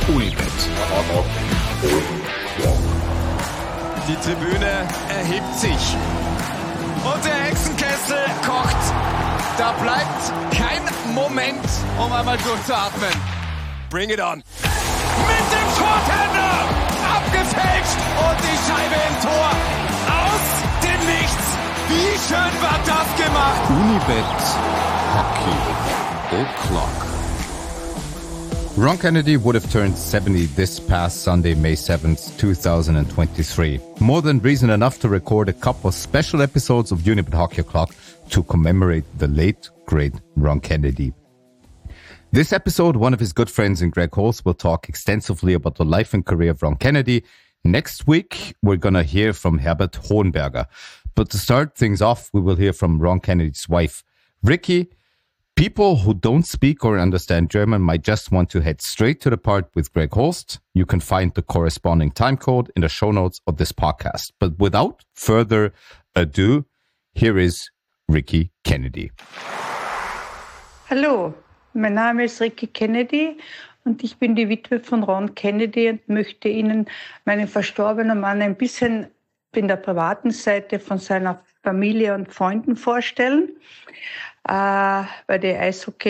Unibet. Die Tribüne erhebt sich. Und der Hexenkessel kocht. Da bleibt kein Moment, um einmal durchzuatmen. Bring it on. Mit dem Shorthander. Abgefälscht. Und die Scheibe im Tor. Aus dem Nichts. Wie schön war das gemacht. Unibet Hockey O'Clock. Ron Kennedy would have turned 70 this past Sunday, May 7th, 2023. More than reason enough to record a couple of special episodes of Unibet Hockey O'Clock to commemorate the late, great Ron Kennedy. This episode, one of his good friends in Greg Holst will talk extensively about the life and career of Ron Kennedy. Next week, we're going to hear from Herbert Hohenberger. But to start things off, we will hear from Ron Kennedy's wife, Ricky. People who don't speak or understand German might just want to head straight to the part with Greg Holst. You can find the corresponding time code in the show notes of this podcast. But without further ado, here is Ricky Kennedy. Hallo, mein Name ist Ricky Kennedy und ich bin die Witwe von Ron Kennedy und möchte Ihnen meinen verstorbenen Mann ein bisschen in der privaten Seite von seiner Familie und Freunden vorstellen. Bei den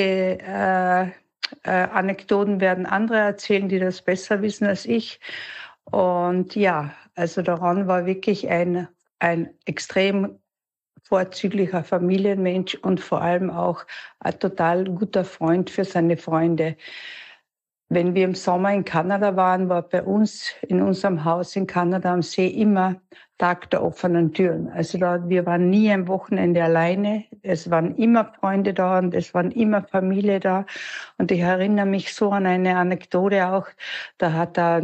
Eishockey-Anekdoten werden andere erzählen, die das besser wissen als ich. Und ja, also der Ron war wirklich ein extrem vorzüglicher Familienmensch und vor allem auch ein total guter Freund für seine Freunde. Wenn wir im Sommer in Kanada waren, war bei uns in unserem Haus in Kanada am See immer Tag der offenen Türen. Also wir waren nie am Wochenende alleine. Es waren immer Freunde da und es waren immer Familie da. Und ich erinnere mich so an eine Anekdote auch. Da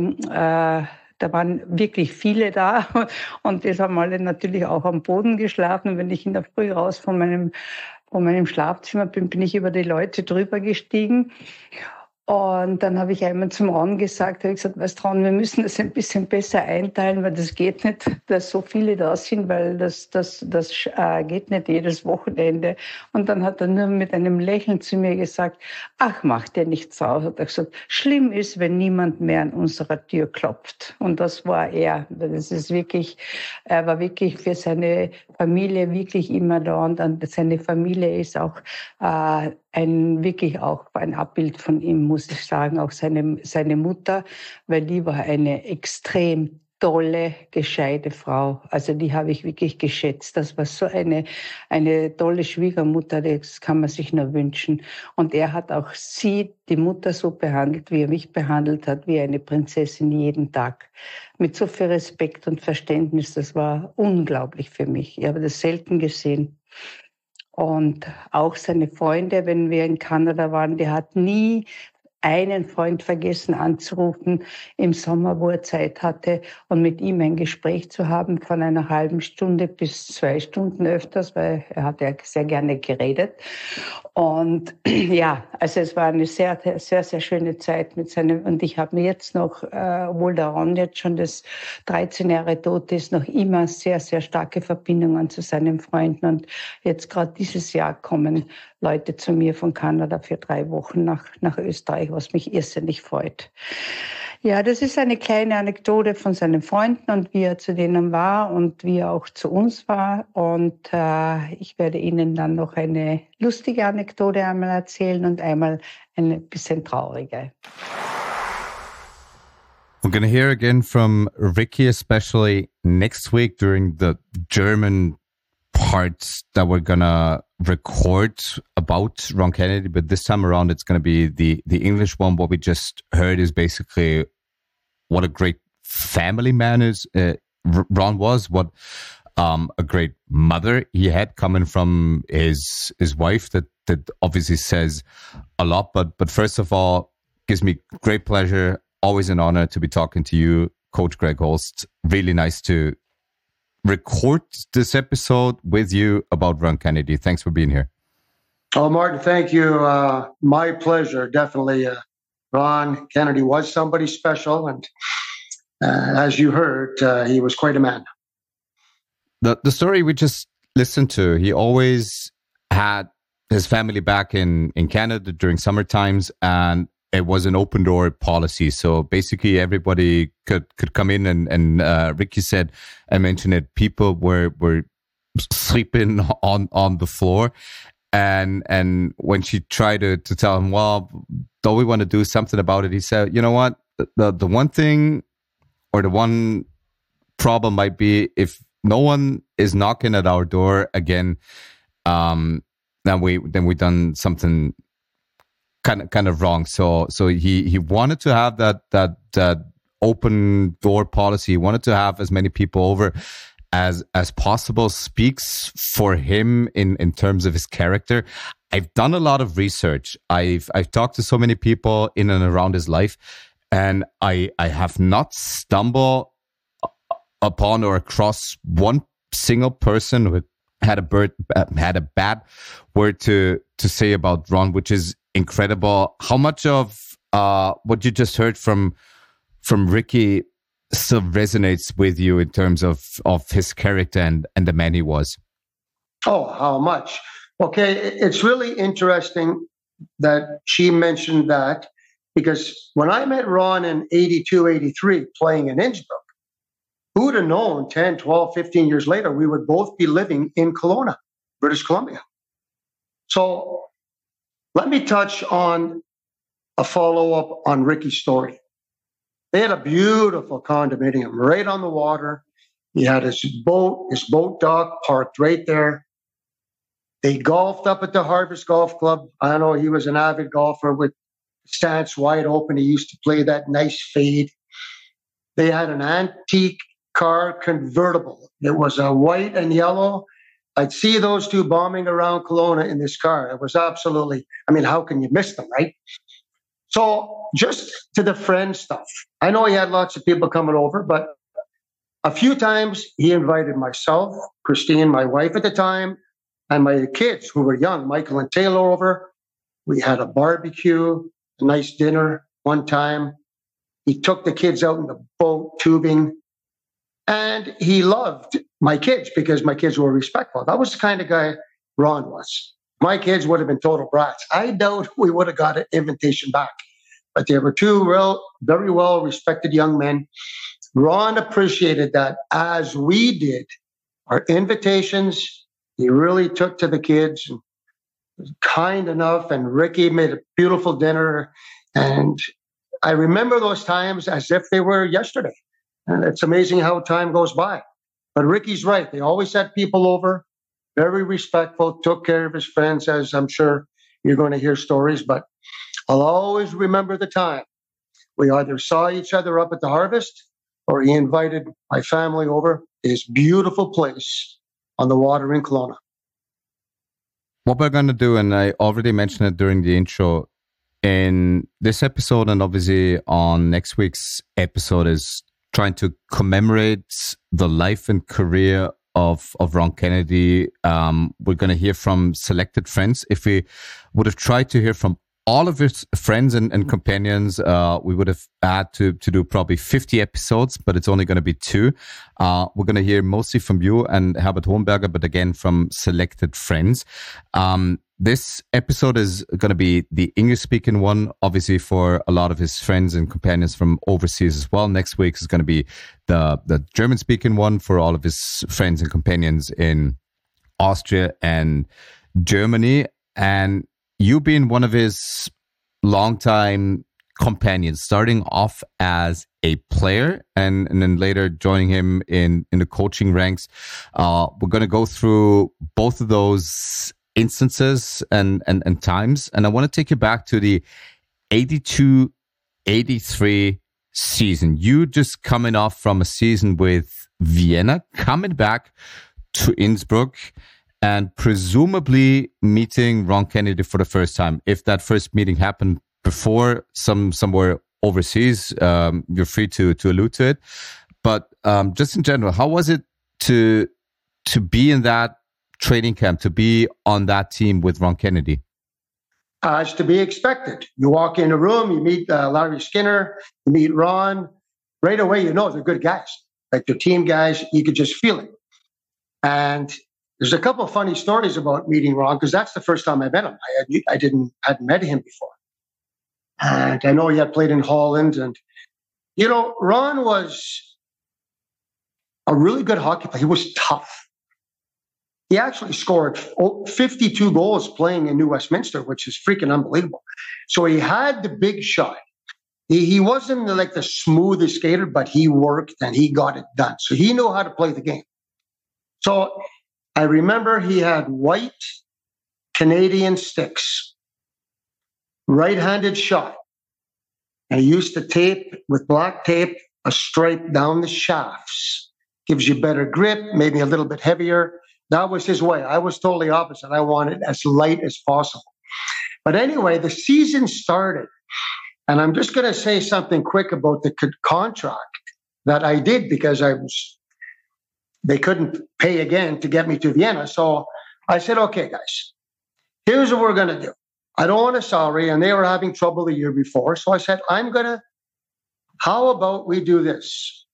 waren wirklich viele da und die haben alle natürlich auch am Boden geschlafen. Und wenn ich in der Früh raus von meinem Schlafzimmer bin ich über die Leute drüber gestiegen. Und dann habe ich einmal zum Ron gesagt, weißt du, Ron, wir müssen das ein bisschen besser einteilen, weil das geht nicht, dass so viele da sind, weil das geht nicht jedes Wochenende. Und dann hat er nur mit einem Lächeln zu mir gesagt, ach, mach dir nichts aus. Hat er gesagt, schlimm ist, wenn niemand mehr an unserer Tür klopft. Und das war er. Er war wirklich für seine Familie wirklich immer da. Und seine Familie ist auch wirklich auch ein Abbild von ihm, muss ich sagen, auch seine Mutter, weil die war eine extrem tolle, gescheite Frau. Also die habe ich wirklich geschätzt. Das war so eine tolle Schwiegermutter, das kann man sich nur wünschen. Und er hat auch die Mutter, so behandelt, wie er mich behandelt hat, wie eine Prinzessin jeden Tag. Mit so viel Respekt und Verständnis, das war unglaublich für mich. Ich habe das selten gesehen. Und auch seine Freunde, wenn wir in Kanada waren, der hat nie einen Freund vergessen anzurufen im Sommer, wo er Zeit hatte und mit ihm ein Gespräch zu haben von einer halben Stunde bis 2 Stunden öfters, weil er hat ja sehr gerne geredet. Und ja, also es war eine sehr, sehr, sehr schöne Zeit mit seinem, und ich habe mir jetzt noch, obwohl der Ron jetzt schon das 13 Jahre tot ist, noch immer sehr, sehr starke Verbindungen zu seinen Freunden. Und jetzt gerade dieses Jahr kommen Leute zu mir von Kanada für 3 Wochen nach Österreich, was mich irrsinnig freut. Ja, das ist eine kleine Anekdote von seinen Freunden und wie er zu denen war und wie er auch zu uns war. Und ich werde Ihnen dann noch eine lustige Anekdote einmal erzählen und einmal eine bisschen traurige. We're going to hear again from Ricky, especially next week during the German parts that we're going to record about Ron Kennedy, but this time around it's going to be the English one. What we just heard is basically what a great family man Ron was, what a great mother he had coming from his wife. That obviously says a lot, but first of all, gives me great pleasure, always an honor to be talking to you, Coach Greg Holst. Really nice to record this episode with you about Ron Kennedy. Thanks for being here. Oh, Martin, thank you. My pleasure. Definitely. Ron Kennedy was somebody special. And as you heard, he was quite a man. The story we just listened to, he always had his family back in Canada during summer times. And it was an open door policy. So basically everybody could come in and Ricky said, I mentioned it, people were sleeping on the floor. And when she tried to tell him, well, don't we want to do something about it? He said, you know what? The one thing or the one problem might be if no one is knocking at our door again, then we done something kind of wrong. So he wanted to have that open door policy. He wanted to have as many people over as possible. Speaks for him in terms of his character. I've done a lot of research. I've talked to so many people in and around his life, and I have not stumbled upon or across one single person who had a bad word to say about Ron, which is incredible. How much of what you just heard from Ricky still resonates with you in terms of his character and the man he was? Oh, how much? Okay, it's really interesting that she mentioned that, because when I met Ron in 82, 83, playing in Innsbruck, who would have known 10, 12, 15 years later, we would both be living in Kelowna, British Columbia. So let me touch on a follow-up on Ricky's story. They had a beautiful condominium right on the water. He had his boat dock parked right there. They golfed up at the Harvest Golf Club. I know he was an avid golfer with stance wide open. He used to play that nice fade. They had an antique car convertible. It was a white and yellow. I'd see those two bombing around Kelowna in this car. It was absolutely, how can you miss them, right? So just to the friend stuff, I know he had lots of people coming over, but a few times he invited myself, Christine, my wife at the time, and my kids who were young, Michael and Taylor, over. We had a barbecue, a nice dinner one time. He took the kids out in the boat tubing, and he loved my kids because my kids were respectful. That was the kind of guy Ron was. My kids would have been total brats. I doubt we would have got an invitation back. But they were two very well-respected young men. Ron appreciated that, as we did. Our invitations, he really took to the kids, and was kind enough, and Ricky made a beautiful dinner. And I remember those times as if they were yesterday. And it's amazing how time goes by. But Ricky's right. They always had people over, very respectful, took care of his friends, as I'm sure you're going to hear stories. But I'll always remember the time we either saw each other up at the Harvest, or he invited my family over to his beautiful place on the water in Kelowna. What we're going to do, and I already mentioned it during the intro, in this episode and obviously on next week's episode, is trying to commemorate the life and career of Ron Kennedy. We're going to hear from selected friends. If we would have tried to hear from all of his friends and companions, we would have had to do probably 50 episodes, but it's only going to be 2. We're going to hear mostly from you and Herbert Hohenberger, but again from selected friends. This episode is going to be the English-speaking one, obviously for a lot of his friends and companions from overseas as well. Next week is going to be the German-speaking one for all of his friends and companions in Austria and Germany. And you being one of his longtime companions, starting off as a player and then later joining him in the coaching ranks. We're going to go through both of those instances and times. And I want to take you back to the 82-83 season. You just coming off from a season with Vienna, coming back to Innsbruck, and presumably meeting Ron Kennedy for the first time. If that first meeting happened before somewhere overseas, you're free to allude to it. But just in general, how was it to be in that training camp, to be on that team with Ron Kennedy? As to be expected. You walk in a room, you meet Larry Skinner, you meet Ron. Right away, you know they're good guys. Like they're team guys, you could just feel it. And there's a couple of funny stories about meeting Ron, because that's the first time I met him. I hadn't met him before. And I know he had played in Holland. And, Ron was a really good hockey player. He was tough. He actually scored 52 goals playing in New Westminster, which is freaking unbelievable. So he had the big shot. He wasn't like the smoothest skater, but he worked and he got it done. So he knew how to play the game. So I remember he had white Canadian sticks, right-handed shot. And he used to tape with black tape a stripe down the shafts. Gives you better grip, maybe a little bit heavier. That was his way. I was totally opposite. I wanted as light as possible. But anyway, the season started. And I'm just going to say something quick about the contract that I did because they couldn't pay again to get me to Vienna. So I said, okay, guys, here's what we're going to do. I don't want a salary, and they were having trouble the year before. So I said, how about we do this?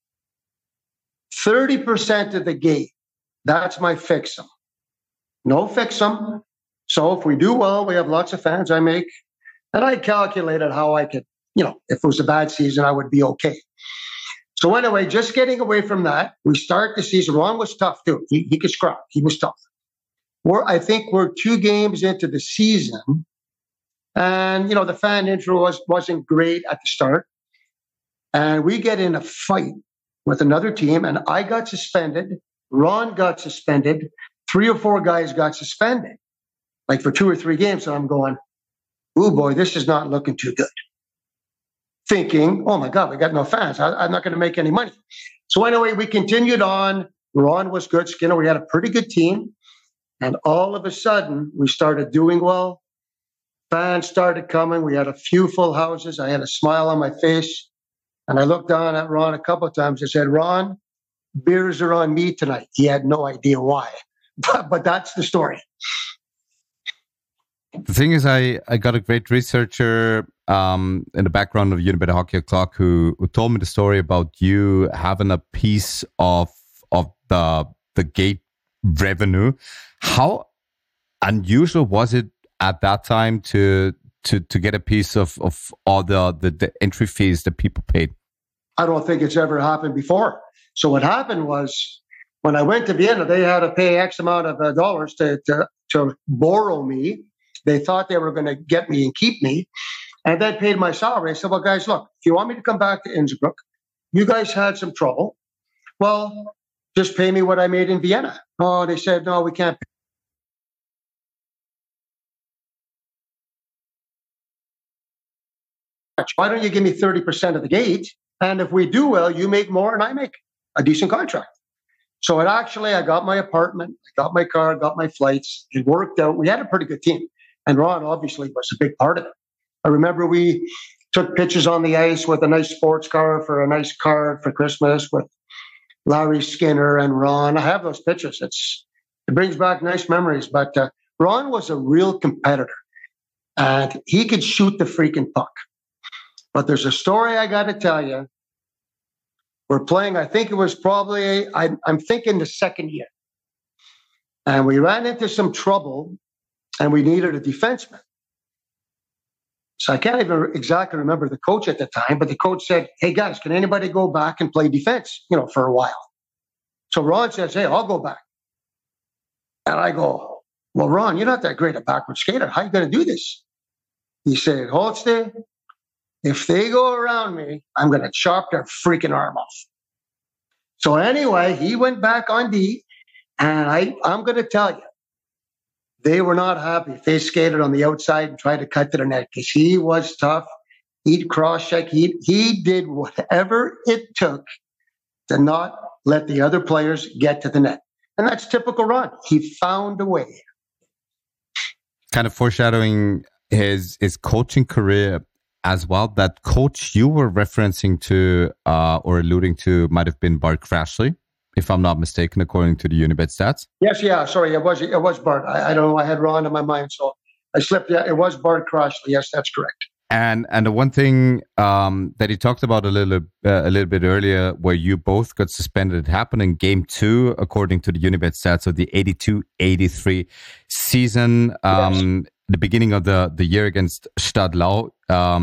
30% of the gate, that's my fix-em. No fix-em. So if we do well, we have lots of fans, and I calculated how I could, if it was a bad season, I would be okay. So anyway, just getting away from that, we start the season. Ron was tough too. He could scrap. He was tough. I think we're 2 games into the season. And, the fan intro wasn't great at the start. And we get in a fight with another team, and I got suspended. Ron got suspended. 3 or 4 guys got suspended, like for 2 or 3 games. And I'm going, oh boy, this is not looking too good. Thinking, oh my God, we got no fans. I'm not going to make any money. So anyway, we continued on. Ron was good. Skinner, we had a pretty good team. And all of a sudden, we started doing well. Fans started coming. We had a few full houses. I had a smile on my face. And I looked down at Ron a couple of times. I said, Ron, beers are on me tonight. He had no idea why. But that's the story. The thing is, I got a great researcher in the background of Unibet Hockey O'Clock who told me the story about you having a piece of the gate revenue. How unusual was it at that time to get a piece of all the entry fees that people paid? I don't think it's ever happened before. So what happened was when I went to Vienna, they had to pay X amount of dollars to borrow me. They thought they were going to get me and keep me. And they paid my salary. I said, well, guys, look, if you want me to come back to Innsbruck, you guys had some trouble. Well, just pay me what I made in Vienna. Oh, they said, no, we can't. Why don't you give me 30% of the gate? And if we do well, you make more and I make a decent contract. So I got my apartment, I got my car, got my flights. It worked out. We had a pretty good team. And Ron obviously was a big part of it. I remember we took pictures on the ice with a nice sports car for a nice card for Christmas with Larry Skinner and Ron. I have those pictures. It brings back nice memories. But Ron was a real competitor. And he could shoot the freaking puck. But there's a story I got to tell you. We're playing, I think it was probably, I'm thinking the second year. And we ran into some trouble and we needed a defenseman. So I can't even exactly remember the coach at the time, but the coach said, hey guys, can anybody go back and play defense, for a while? So Ron says, hey, I'll go back. And I go, well, Ron, you're not that great a backward skater. How are you going to do this? He said, hold still. If they go around me, I'm going to chop their freaking arm off. So anyway, he went back on D, and I'm going to tell you, they were not happy. They skated on the outside and tried to cut to the net because he was tough. He'd cross-check. He did whatever it took to not let the other players get to the net. And that's typical Ron. He found a way. Kind of foreshadowing his coaching career as well. That coach you were referencing to or alluding to might have been Bart Crashley, if I'm not mistaken, according to the Unibet stats. Yes, yeah, sorry, it was Bart. I don't know, I had Ron in my mind, so I slipped. Yeah, it was Bart Crashley. Yes, that's correct. And the one thing that he talked about a little bit earlier, where you both got suspended, it happened in Game 2, according to the Unibet stats of the 82-83 season. Yes. the beginning of the year against Stadlau.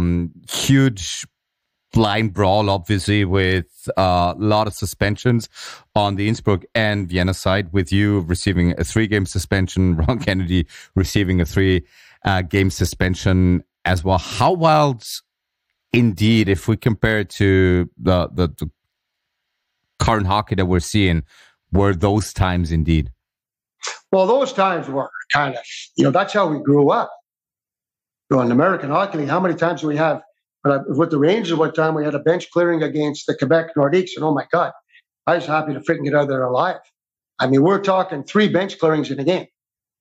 Huge blind brawl, obviously, with a lot of suspensions on the Innsbruck and Vienna side, with you receiving a 3-game suspension, Ron Kennedy receiving a 3-game suspension as well. How wild, indeed, if we compare it to the current hockey that we're seeing, were those times indeed? Well, those times were kind of, that's how we grew up. In American Hockey League, how many times do we have? With the Rangers, one time we had a bench clearing against the Quebec Nordiques, and oh my God, I was happy to freaking get out of there alive. I mean, we're talking 3 bench clearings in a game.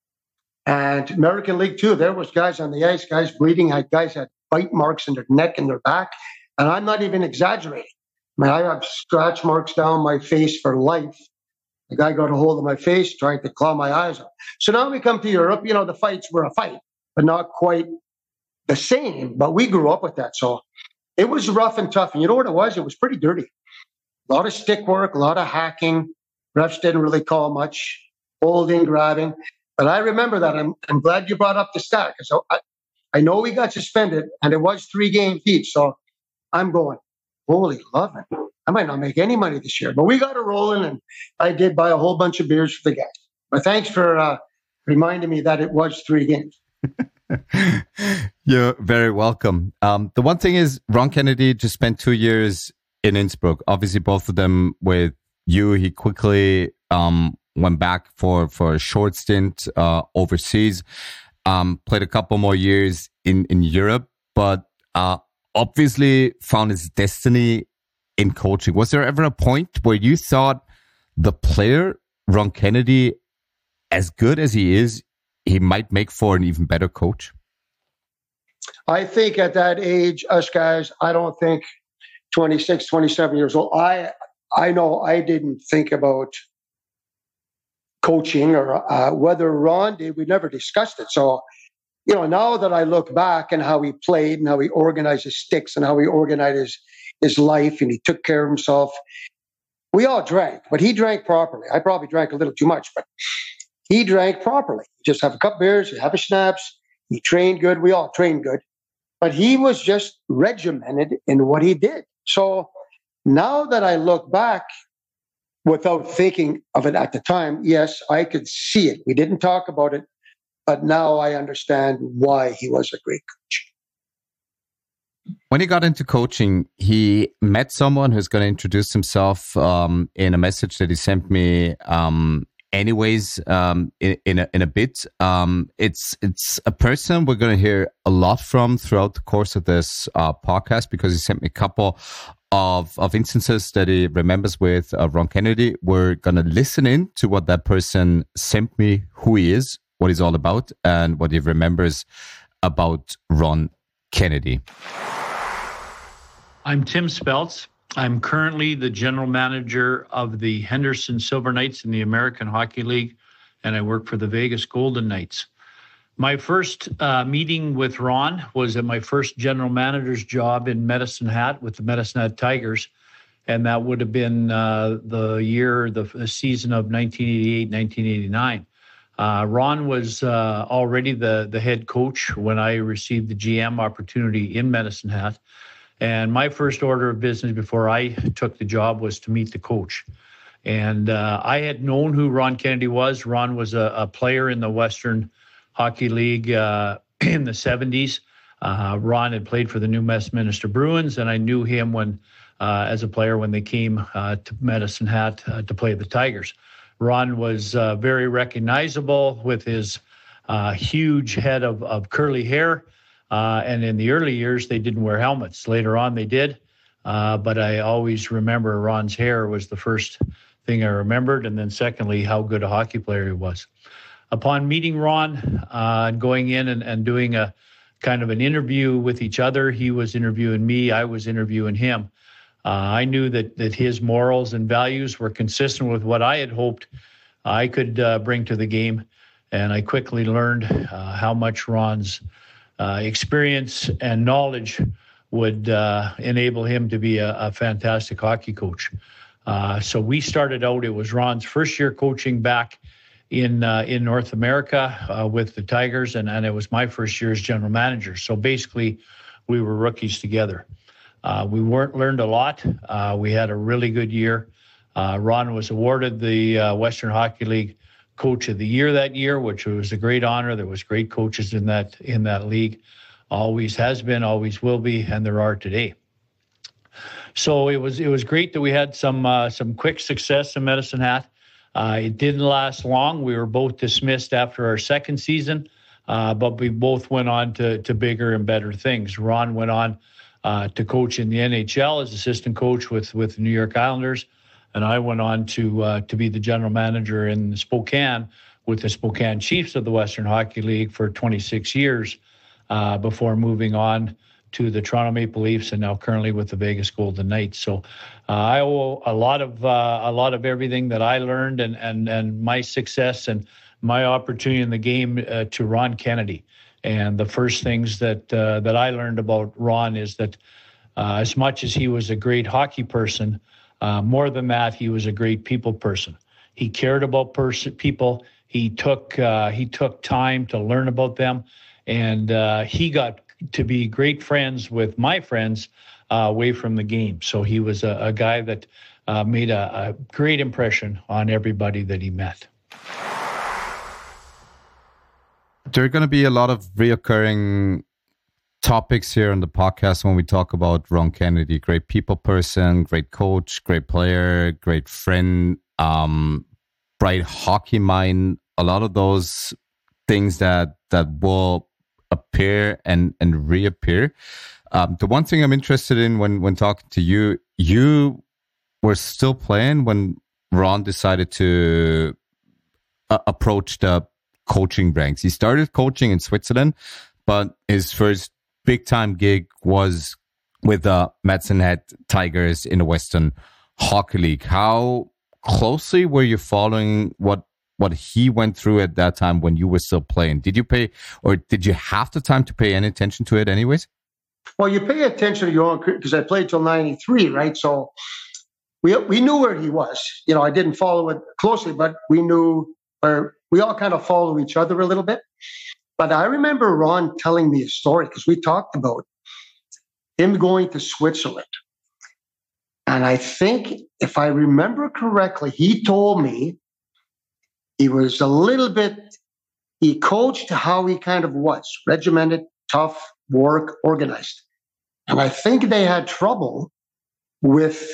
And American League too, there was guys on the ice, guys bleeding, guys had bite marks in their neck and their back. And I'm not even exaggerating. I mean, I have scratch marks down my face for life. The guy got a hold of my face, trying to claw my eyes out. So now we come to Europe, the fights were a fight, but not quite the same. But we grew up with that. So it was rough and tough. And you know what it was? It was pretty dirty. A lot of stick work, a lot of hacking. Refs didn't really call much, holding, grabbing. But I remember that. I'm glad you brought up the stat, because I know we got suspended, and it was 3 games each. So I'm going, holy love it. I might not make any money this year, but we got it rolling, and I did buy a whole bunch of beers for the guys. But thanks for reminding me that it was 3 games. You're very welcome. The one thing is, Ron Kennedy just spent 2 years in Innsbruck. Obviously, both of them with you. He quickly went back for a short stint overseas, played a couple more years in Europe, but obviously found his destiny in coaching. Was there ever a point where you thought the player, Ron Kennedy, as good as he is, he might make for an even better coach? I think at that age, us guys, I don't think 26, 27 years old, I know I didn't think about coaching or whether Ron did. We never discussed it. So, now that I look back and how he played and how he organized his sticks and how he organized his life and he took care of himself, we all drank, but he drank properly. I probably drank a little too much, but he drank properly. Just have a couple beers, have a schnapps. He trained good. We all trained good. But he was just regimented in what he did. So now that I look back, without thinking of it at the time, yes, I could see it. We didn't talk about it, but now I understand why he was a great coach. When he got into coaching, he met someone who's going to introduce himself in a message that he sent me anyways in a bit. It's a person we're going to hear a lot from throughout the course of this podcast, because he sent me a couple of instances that he remembers with Ron Kennedy. We're going to listen in to what that person sent me, who he is, what he's all about, and what he remembers about Ron Kennedy. I'm Tim Speltz. I'm currently the general manager of the Henderson Silver Knights in the American Hockey League, and I work for the Vegas Golden Knights. My first meeting with Ron was at my first general manager's job in Medicine Hat with the Medicine Hat Tigers, and that would have been the season of 1988, 1989. Ron was already the head coach when I received the GM opportunity in Medicine Hat. And my first order of business before I took the job was to meet the coach. And I had known who Ron Kennedy was. Ron was a player in the Western Hockey League in the 70s. Ron had played for the New Westminster Bruins, and I knew him as a player when they came to Medicine Hat to play the Tigers. Ron was very recognizable with his huge head of curly hair. And in the early years, they didn't wear helmets. Later on, they did. But I always remember Ron's hair was the first thing I remembered. And then secondly, how good a hockey player he was. Upon meeting Ron, going in and doing a kind of an interview with each other, he was interviewing me, I was interviewing him. I knew that his morals and values were consistent with what I had hoped I could bring to the game. And I quickly learned how much Ron's experience and knowledge would enable him to be a fantastic hockey coach. So we started out, it was Ron's first year coaching back in North America with the Tigers, and it was my first year as general manager. So basically, we were rookies together. We learned a lot. We had a really good year. Ron was awarded the Western Hockey League Coach of the Year that year, which was a great honor. There was great coaches in that league. Always has been, always will be, and there are today. So it was great that we had some quick success in Medicine Hat. It didn't last long. We were both dismissed after our second season, but we both went on to bigger and better things. Ron went on to coach in the NHL as assistant coach with the New York Islanders, and I went on to be the general manager in Spokane with the Spokane Chiefs of the Western Hockey League for 26 years before moving on to the Toronto Maple Leafs and now currently with the Vegas Golden Knights. So I owe a lot of everything that I learned and my success and my opportunity in the game to Ron Kennedy. And the first things that I learned about Ron is that as much as he was a great hockey person, more than that, he was a great people person. He cared about people. He took time to learn about them, and he got to be great friends with my friends away from the game. So he was a guy that made a great impression on everybody that he met. There are going to be a lot of reoccurring topics here on the podcast when we talk about Ron Kennedy. Great people person, great coach, great player, great friend, bright hockey mind. A lot of those things that will appear and reappear. The one thing I'm interested in when talking to you, you were still playing when Ron decided to approach the coaching ranks. He started coaching in Switzerland, but his first big-time gig was with the Medicine Hat Tigers in the Western Hockey League. How closely were you following what he went through at that time when you were still playing? Did you pay, or did you have the time to pay any attention to it anyways? Well, you pay attention to your own, because I played till 93, right? So we knew where he was. You know, I didn't follow it closely, but we knew, or we all kind of follow each other a little bit. But I remember Ron telling me a story, because we talked about him going to Switzerland. And I think, if I remember correctly, he told me he was a little bit, he coached how he kind of was, regimented, tough, work, organized. And I think they had trouble with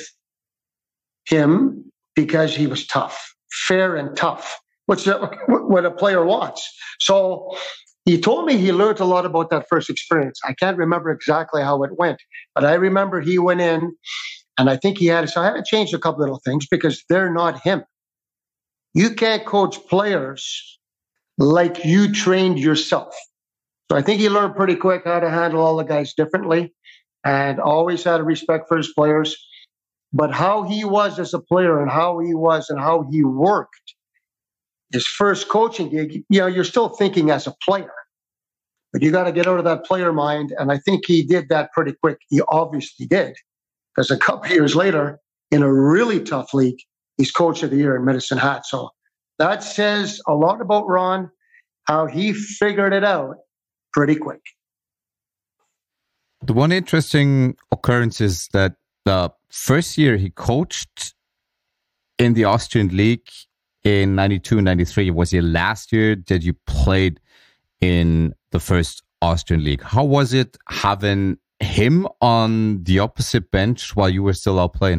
him because he was tough, fair and tough, which is what a player wants. So he told me he learned a lot about that first experience. I can't remember exactly how it went, but I remember he went in, and I think he had, so I had to change a couple little things because they're not him. You can't coach players like you trained yourself. So I think he learned pretty quick how to handle all the guys differently and always had a respect for his players. But how he was as a player and how he was and how he worked, his first coaching gig, you know, you're still thinking as a player, but you got to get out of that player mind. And I think he did that pretty quick. He obviously did, because a couple of years later, in a really tough league, he's coach of the year in Medicine Hat. So that says a lot about Ron, how he figured it out pretty quick. The one interesting occurrence is that the first year he coached in the Austrian League in 92-93 was your last year that you played in the first Austrian League. How was it having him on the opposite bench while you were still out playing?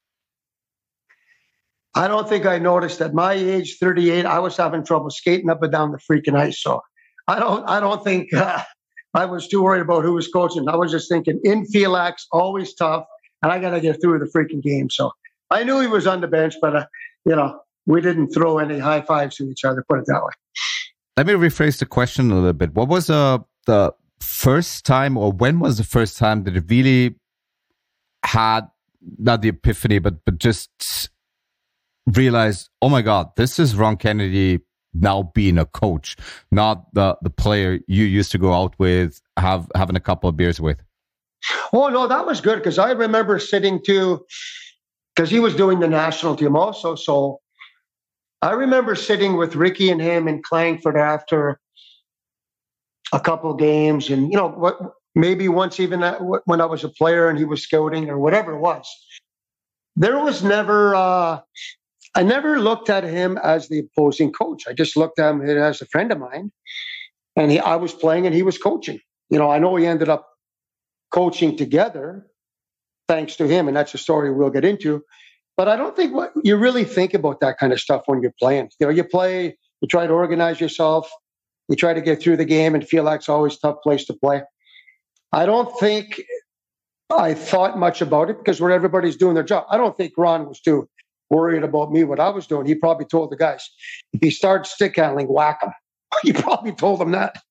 I don't think I noticed at my age, 38, I was having trouble skating up and down the freaking ice. So I don't think I was too worried about who was coaching. I was just thinking infield acts, always tough, and I got to get through the freaking game. So I knew he was on the bench, but we didn't throw any high fives to each other, put it that way. Let me rephrase the question a little bit. What was the first time, or when was the first time that it really had, not the epiphany, but just realized, oh my God, this is Ron Kennedy now being a coach, not the player you used to go out with, having a couple of beers with? Oh, no, that was good, because I remember sitting because he was doing the national team also. So I remember sitting with Ricky and him in Clangford after a couple games, and maybe once even when I was a player and he was scouting or whatever it was. There was never. I never looked at him as the opposing coach. I just looked at him as a friend of mine, and I was playing and he was coaching. I know we ended up coaching together, thanks to him, and that's a story we'll get into. But I don't think you really think about that kind of stuff when you're playing. You play, you try to organize yourself, you try to get through the game and feel like it's always a tough place to play. I don't think I thought much about it because where everybody's doing their job. I don't think Ron was too worried about me, what I was doing. He probably told the guys, if he starts stick handling, whack him. He probably told them that.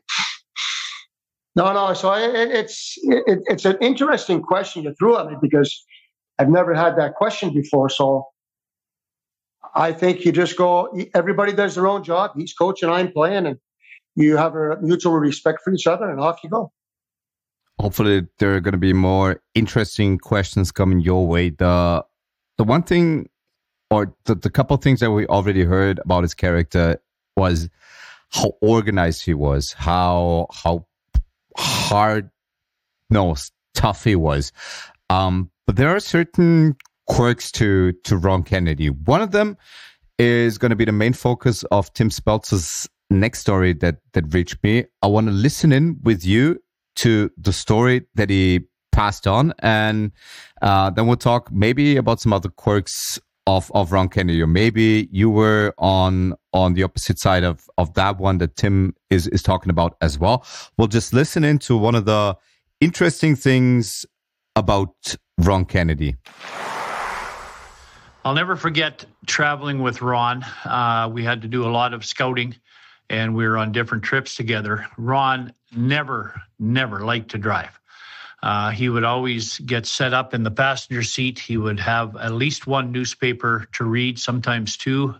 No. So it's an interesting question you threw at me because I've never had that question before. So I think you just go, everybody does their own job. He's coaching, I'm playing, and you have a mutual respect for each other, and off you go. Hopefully there are going to be more interesting questions coming your way. The one thing, or the couple of things that we already heard about his character was how organized he was, how tough he was. But there are certain quirks to Ron Kennedy. One of them is going to be the main focus of Tim Speltzer's next story that reached me. I want to listen in with you to the story that he passed on, and then we'll talk maybe about some other quirks of Ron Kennedy, or maybe you were on the opposite side of that one that Tim is talking about as well. We'll just listen into one of the interesting things about Ron Kennedy. I'll never forget traveling with Ron. We had to do a lot of scouting, and we were on different trips together. Ron never liked to drive. He would always get set up in the passenger seat. He would have at least one newspaper to read, sometimes two,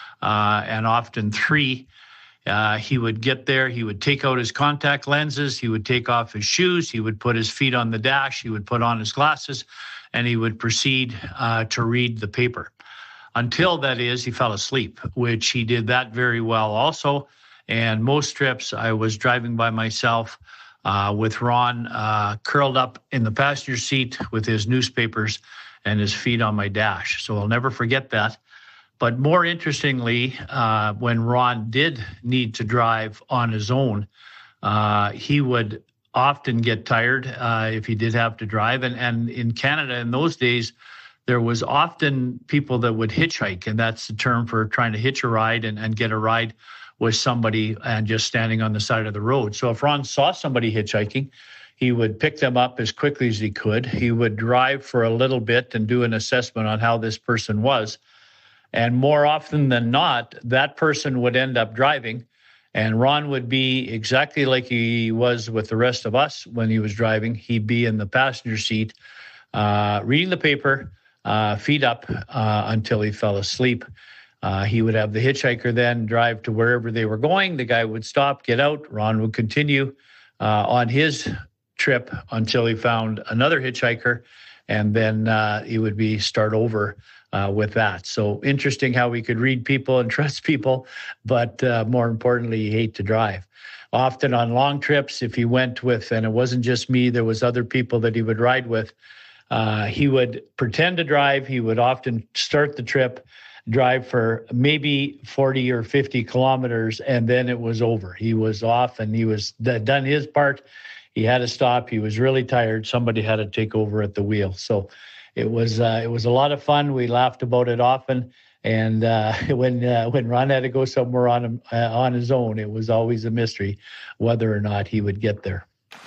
and often three. He would get there. He would take out his contact lenses. He would take off his shoes. He would put his feet on the dash. He would put on his glasses, and he would proceed to read the paper until, that is, he fell asleep, which he did that very well also. And most trips I was driving by myself with Ron curled up in the passenger seat with his newspapers and his feet on my dash. So I'll never forget that. But more interestingly, when Ron did need to drive on his own, he would often get tired if he did have to drive. And in Canada in those days, there was often people that would hitchhike, and that's the term for trying to hitch a ride and get a ride with somebody and just standing on the side of the road. So if Ron saw somebody hitchhiking, he would pick them up as quickly as he could. He would drive for a little bit and do an assessment on how this person was. And more often than not, that person would end up driving, and Ron would be exactly like he was with the rest of us when he was driving. He'd be in the passenger seat, reading the paper, feet up until he fell asleep. He would have the hitchhiker then drive to wherever they were going. The guy would stop, get out. Ron would continue on his trip until he found another hitchhiker, and then he would start over with that. So interesting how we could read people and trust people, but more importantly, he hated to drive. Often on long trips, if he went with, and it wasn't just me, there was other people that he would ride with, he would pretend to drive. He would often start the trip, drive for maybe 40 or 50 kilometers, and then it was over. He was off and he was done his part. He had to stop. He was really tired. Somebody had to take over at the wheel. So it was a lot of fun. We laughed about it often. And when Ron had to go somewhere on his own, it was always a mystery whether or not he would get there.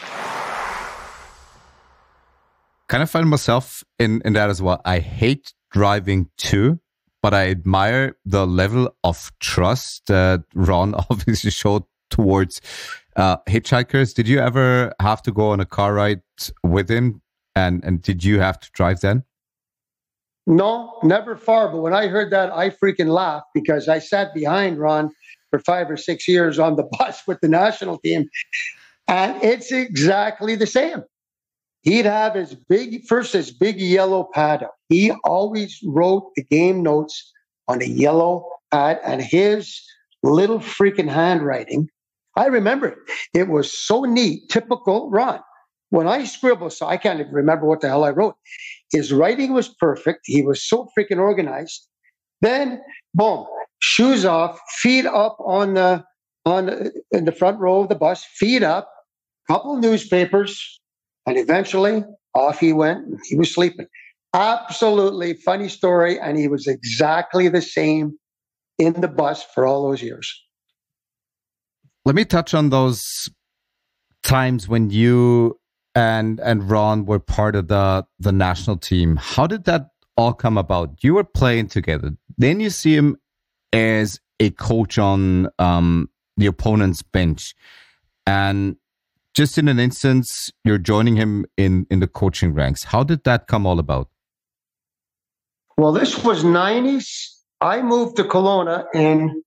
Kind of find myself in that as well. I hate driving too, but I admire the level of trust that Ron obviously showed towards hitchhikers. Did you ever have to go on a car ride with him? And did you have to drive then? No, never far. But when I heard that, I freaking laughed because I sat behind Ron for 5 or 6 years on the bus with the national team. And it's exactly the same. He'd have his big yellow pad up. He always wrote the game notes on a yellow pad, and his little freaking handwriting. I remember it. It was so neat, typical Ron. When I scribble, so I can't even remember what the hell I wrote. His writing was perfect. He was so freaking organized. Then, boom, shoes off, feet up in the front row of the bus, feet up, couple of newspapers, and eventually off he went. He was sleeping. Absolutely funny story, and he was exactly the same in the bus for all those years. Let me touch on those times when you and Ron were part of the national team. How did that all come about? You were playing together. Then you see him as a coach on the opponent's bench. And just in an instance, you're joining him in the coaching ranks. How did that come all about? Well, this was 90s. I moved to Kelowna in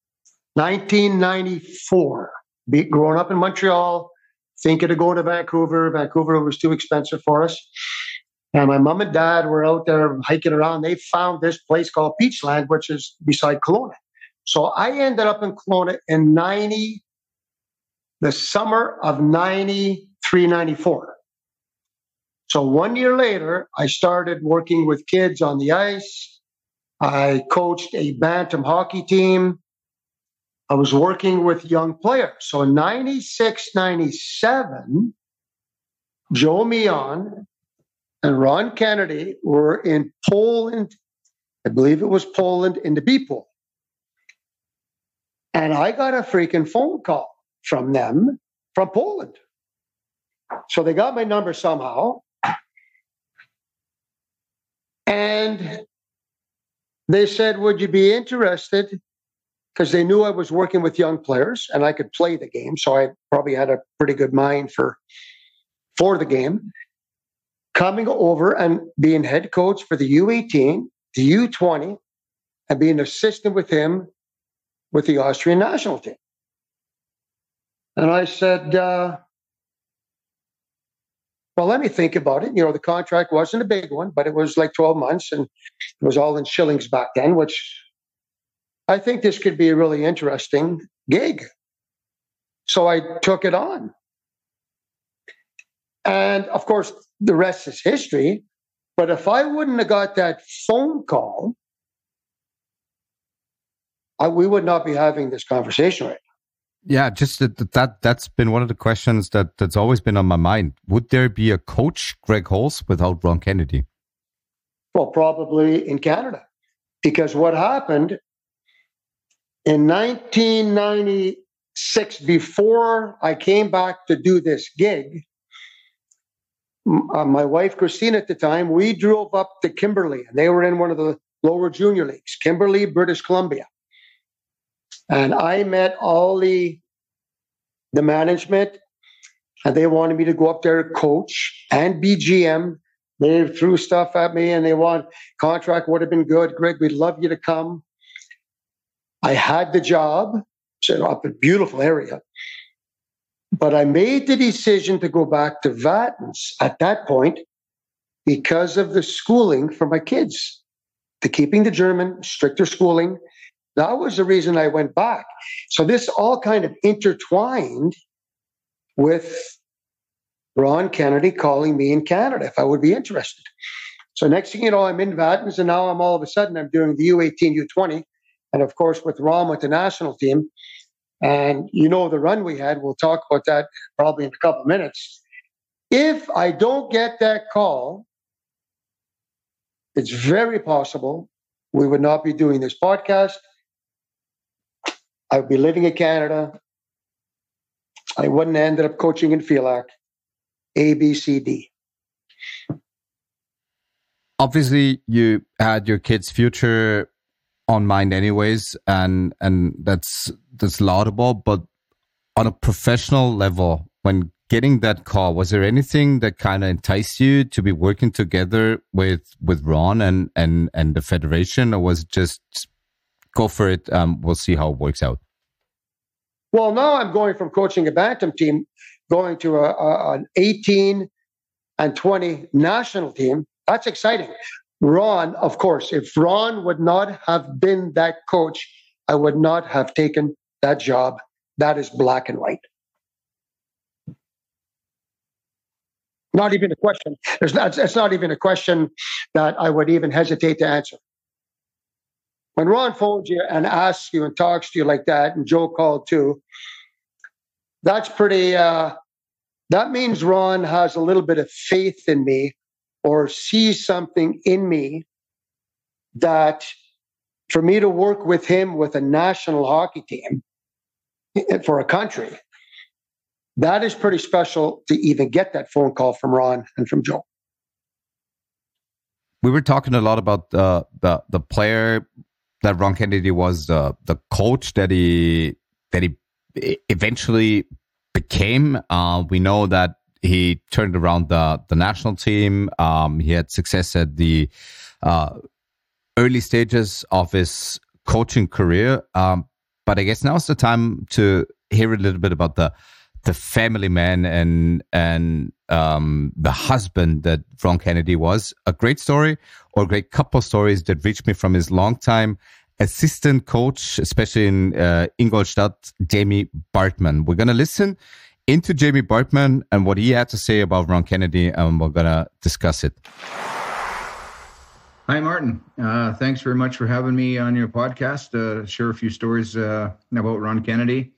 1994. Growing up in Montreal, thinking of going to Vancouver. Vancouver was too expensive for us. And my mom and dad were out there hiking around. They found this place called Peachland, which is beside Kelowna. So I ended up in Kelowna in the summer of 93, 94. So 1 year later, I started working with kids on the ice. I coached a bantam hockey team. I was working with young players. So in 96, 97, Joe Meon and Ron Kennedy were in Poland. I believe it was Poland in the B pool. And I got a freaking phone call from them from Poland. So they got my number somehow. And they said, would you be interested? Because they knew I was working with young players and I could play the game. So I probably had a pretty good mind for the game. Coming over and being head coach for the U18, the U20, and being assistant with him with the Austrian national team. And I said, well, let me think about it. You know, the contract wasn't a big one, but it was like 12 months and it was all in shillings back then, which I think this could be a really interesting gig. So I took it on. And of course, the rest is history. But if I wouldn't have got that phone call, we would not be having this conversation right now. Yeah, just that's been one of the questions that's always been on my mind. Would there be a coach, Greg Holtz, without Ron Kennedy? Well, probably in Canada. Because what happened in 1996, before I came back to do this gig, my wife, Christine, at the time, we drove up to Kimberley. And they were in one of the lower junior leagues, Kimberley, British Columbia. And I met all the management, and they wanted me to go up there, coach and be GM. They threw stuff at me, and they want contract would have been good. Greg, we'd love you to come. I had the job, so up a beautiful area. But I made the decision to go back to Vatens at that point because of the schooling for my kids, the keeping the German, stricter schooling. That was the reason I went back. So this all kind of intertwined with Ron Kennedy calling me in Canada if I would be interested. So next thing you know, I'm in Vatens, and now I'm all of a sudden I'm doing the U18, U20, and of course with Ron with the national team. And you know the run we had, we'll talk about that probably in a couple of minutes. If I don't get that call, it's very possible we would not be doing this podcast. I would be living in Canada. I wouldn't have ended up coaching in Pheelac. A, B, C, D. Obviously, you had your kids' future on mind anyways, and that's laudable. But on a professional level, when getting that call, was there anything that kind of enticed you to be working together with Ron and the federation, or was it just go for it? We'll see how it works out. Well, now I'm going from coaching a bantam team, going to an 18 and 20 national team. That's exciting. Ron, of course, if Ron would not have been that coach, I would not have taken that job. That is black and white. Not even a question. It's not even a question that I would even hesitate to answer. When Ron phones you and asks you and talks to you like that, and Joe called too, that's pretty, that means Ron has a little bit of faith in me or sees something in me that for me to work with him with a national hockey team for a country, that is pretty special to even get that phone call from Ron and from Joe. We were talking a lot about the player that Ron Kennedy was, the coach that he eventually became. We know that he turned around the national team. He had success at the early stages of his coaching career. But I guess now's the time to hear a little bit about the family man and the husband that Ron Kennedy was. A great story, or a great couple of stories that reached me from his longtime assistant coach, especially in Ingolstadt, Jamie Bartman. We're going to listen into Jamie Bartman and what he had to say about Ron Kennedy, and we're going to discuss it. Hi, Martin. Thanks very much for having me on your podcast. Share a few stories about Ron Kennedy.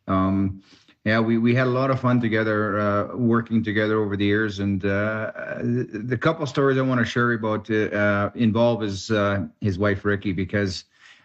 We had a lot of fun together, working together over the years. And the couple stories I want to share about involve his wife, Ricky, because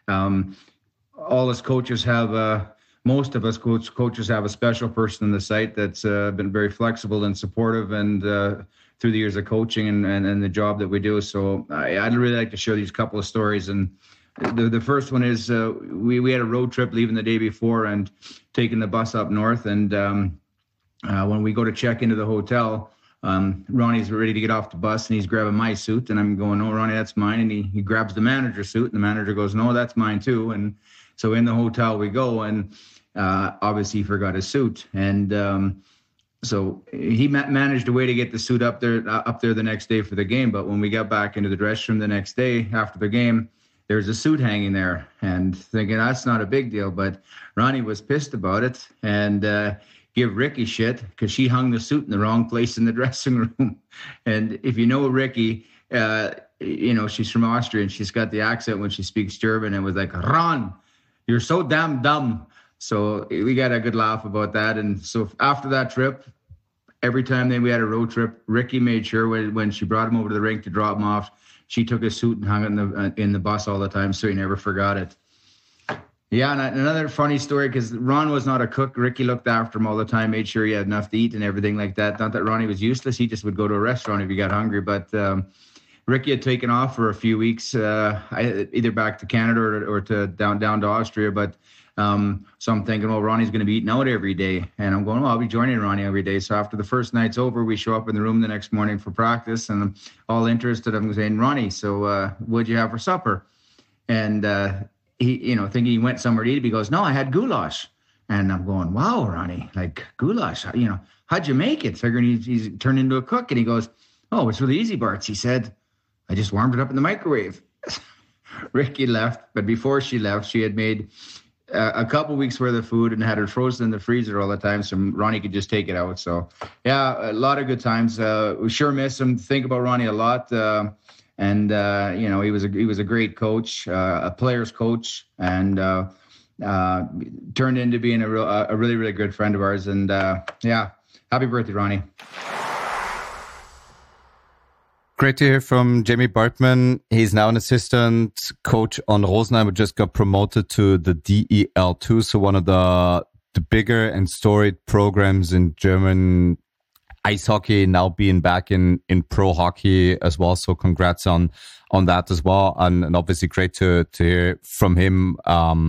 all us coaches have, most of us coaches have a special person in the site that's been very flexible and supportive and through the years of coaching and the job that we do. So I'd really like to share these couple of stories. And the first one is we had a road trip leaving the day before and taking the bus up north. And when we go to check into the hotel, Ronnie's ready to get off the bus and he's grabbing my suit. And I'm going, "No, Ronnie, that's mine." And he grabs the manager's suit and the manager goes, "No, that's mine too." And so in the hotel we go, and obviously he forgot his suit. And so he managed a way to get the suit up there the next day for the game. But when we got back into the dressing room the next day after the game, there's a suit hanging there, and thinking that's not a big deal. But Ronnie was pissed about it and give Ricky shit because she hung the suit in the wrong place in the dressing room. And if you know Ricky, she's from Austria and she's got the accent when she speaks German, and was like, "Ron, you're so damn dumb." So we got a good laugh about that. And so after that trip, every time we had a road trip, Ricky made sure when she brought him over to the rink to drop him off, she took his suit and hung it in the bus all the time, so he never forgot it. Yeah, and another funny story, because Ron was not a cook. Ricky looked after him all the time, made sure he had enough to eat and everything like that. Not that Ronnie was useless. He just would go to a restaurant if he got hungry. But Ricky had taken off for a few weeks, either back to Canada or to down to Austria. But so I'm thinking, well, Ronnie's going to be eating out every day. And I'm going, well, I'll be joining Ronnie every day. So after the first night's over, we show up in the room the next morning for practice, and I'm all interested. I'm saying, "Ronnie, so what'd you have for supper?" And he, thinking he went somewhere to eat, he goes, "No, I had goulash." And I'm going, "Wow, Ronnie, like goulash, how'd you make it?" Figuring he's turned into a cook. And he goes, "Oh, it's really easy, Bartz." He said, "I just warmed it up in the microwave." Ricky left, but before she left, she had made a couple weeks worth of food and had it frozen in the freezer all the time, so Ronnie could just take it out. So yeah, a lot of good times. We sure miss him. Think about Ronnie a lot. He was a great coach, a player's coach, and turned into being a really, really good friend of ours. And happy birthday, Ronnie. Great to hear from Jamie Bartman. He's now an assistant coach on Rosenheim, who just got promoted to the DEL2, so one of the bigger and storied programs in German ice hockey, now being back in pro hockey as well. So congrats on that as well. And obviously great to hear from him,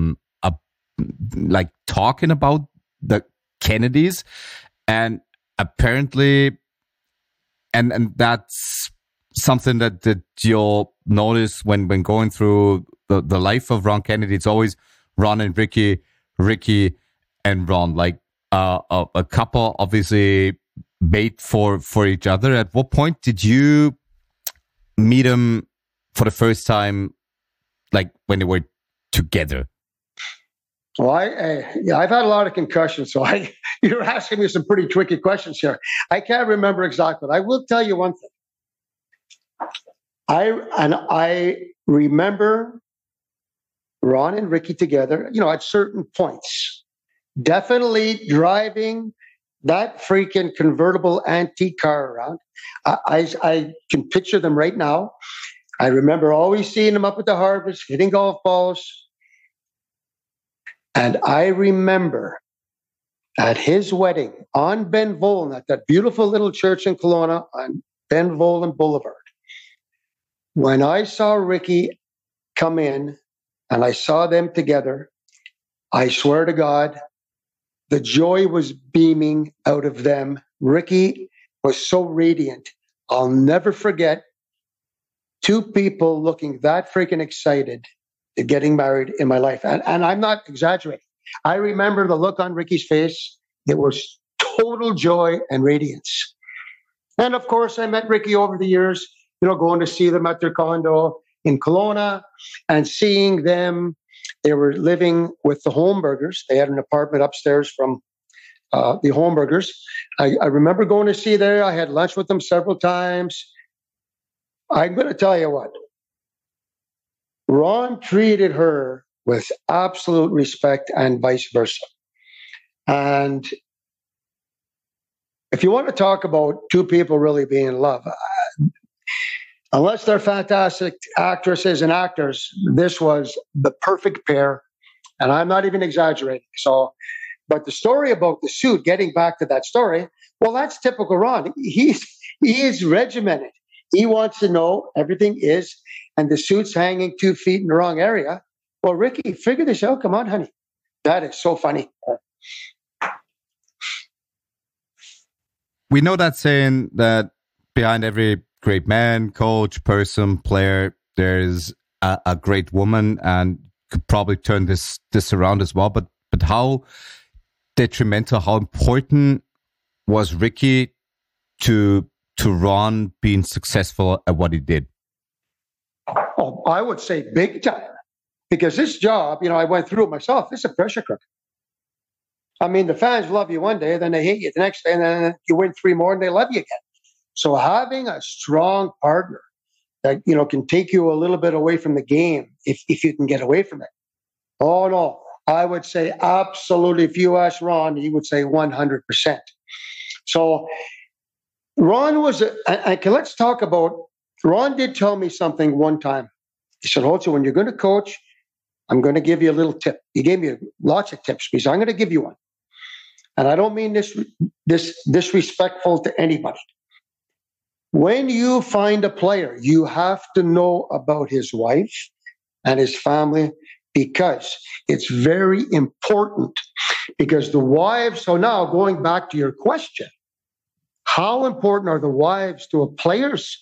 like talking about the Kennedys, and apparently, and that's something that you'll notice when going through the life of Ron Kennedy. It's always Ron and Ricky and Ron, like a couple obviously made for each other. At what point did you meet him for the first time, like when they were together? Well, I've had a lot of concussions, so you're asking me some pretty tricky questions here. I can't remember exactly, but I will tell you one thing. I remember Ron and Ricky together, at certain points. Definitely driving that freaking convertible antique car around. I can picture them right now. I remember always seeing them up at the Harvest, hitting golf balls. And I remember at his wedding on Ben Volen, at that beautiful little church in Kelowna on Ben Volen Boulevard, when I saw Ricky come in and I saw them together, I swear to God, the joy was beaming out of them. Ricky was so radiant. I'll never forget two people looking that freaking excited at getting married in my life. And I'm not exaggerating. I remember the look on Ricky's face. It was total joy and radiance. And of course, I met Ricky over the years, going to see them at their condo in Kelowna and seeing them. They were living with the Holmbergers. They had an apartment upstairs from the Holmbergers. I remember going to see there. I had lunch with them several times. I'm going to tell you what. Ron treated her with absolute respect and vice versa. And if you want to talk about two people really being in love, unless they're fantastic actresses and actors, this was the perfect pair. And I'm not even exaggerating. But the story about the suit, getting back to that story, well, that's typical Ron. He is regimented. He wants to know everything is, and the suit's hanging 2 feet in the wrong area. Well, Ricky, figure this out. Come on, honey. That is so funny. We know that saying that behind every great man, coach, person, player, there's a great woman, and could probably turn this around as well. But how detrimental, how important was Ricky to Ron being successful at what he did? Oh, I would say big time. Because this job, I went through it myself. It's a pressure cooker. I mean, the fans love you one day, then they hate you the next day, and then you win 3 more and they love you again. So having a strong partner that, can take you a little bit away from the game if you can get away from it. Oh, no. I would say absolutely. If you ask Ron, he would say 100%. So Ron was, let's talk about, Ron did tell me something one time. He said, "Holtz, when you're going to coach, I'm going to give you a little tip." He gave me lots of tips. He said, "I'm going to give you one. And I don't mean this disrespectful to anybody. When you find a player, you have to know about his wife and his family, because it's very important. Because the wives," so now going back to your question, how important are the wives to a player's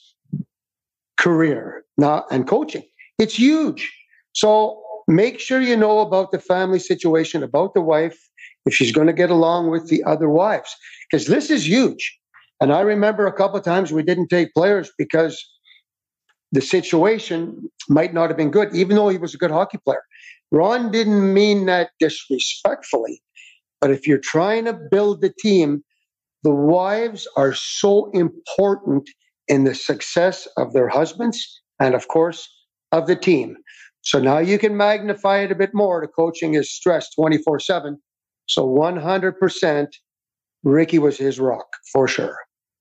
career now and coaching? It's huge. So make sure you know about the family situation, about the wife, if she's going to get along with the other wives, because this is huge. And I remember a couple of times we didn't take players because the situation might not have been good, even though he was a good hockey player. Ron didn't mean that disrespectfully, but if you're trying to build the team, the wives are so important in the success of their husbands and, of course, of the team. So now you can magnify it a bit more. The coaching is stress 24/7. So 100%, Ricky was his rock, for sure.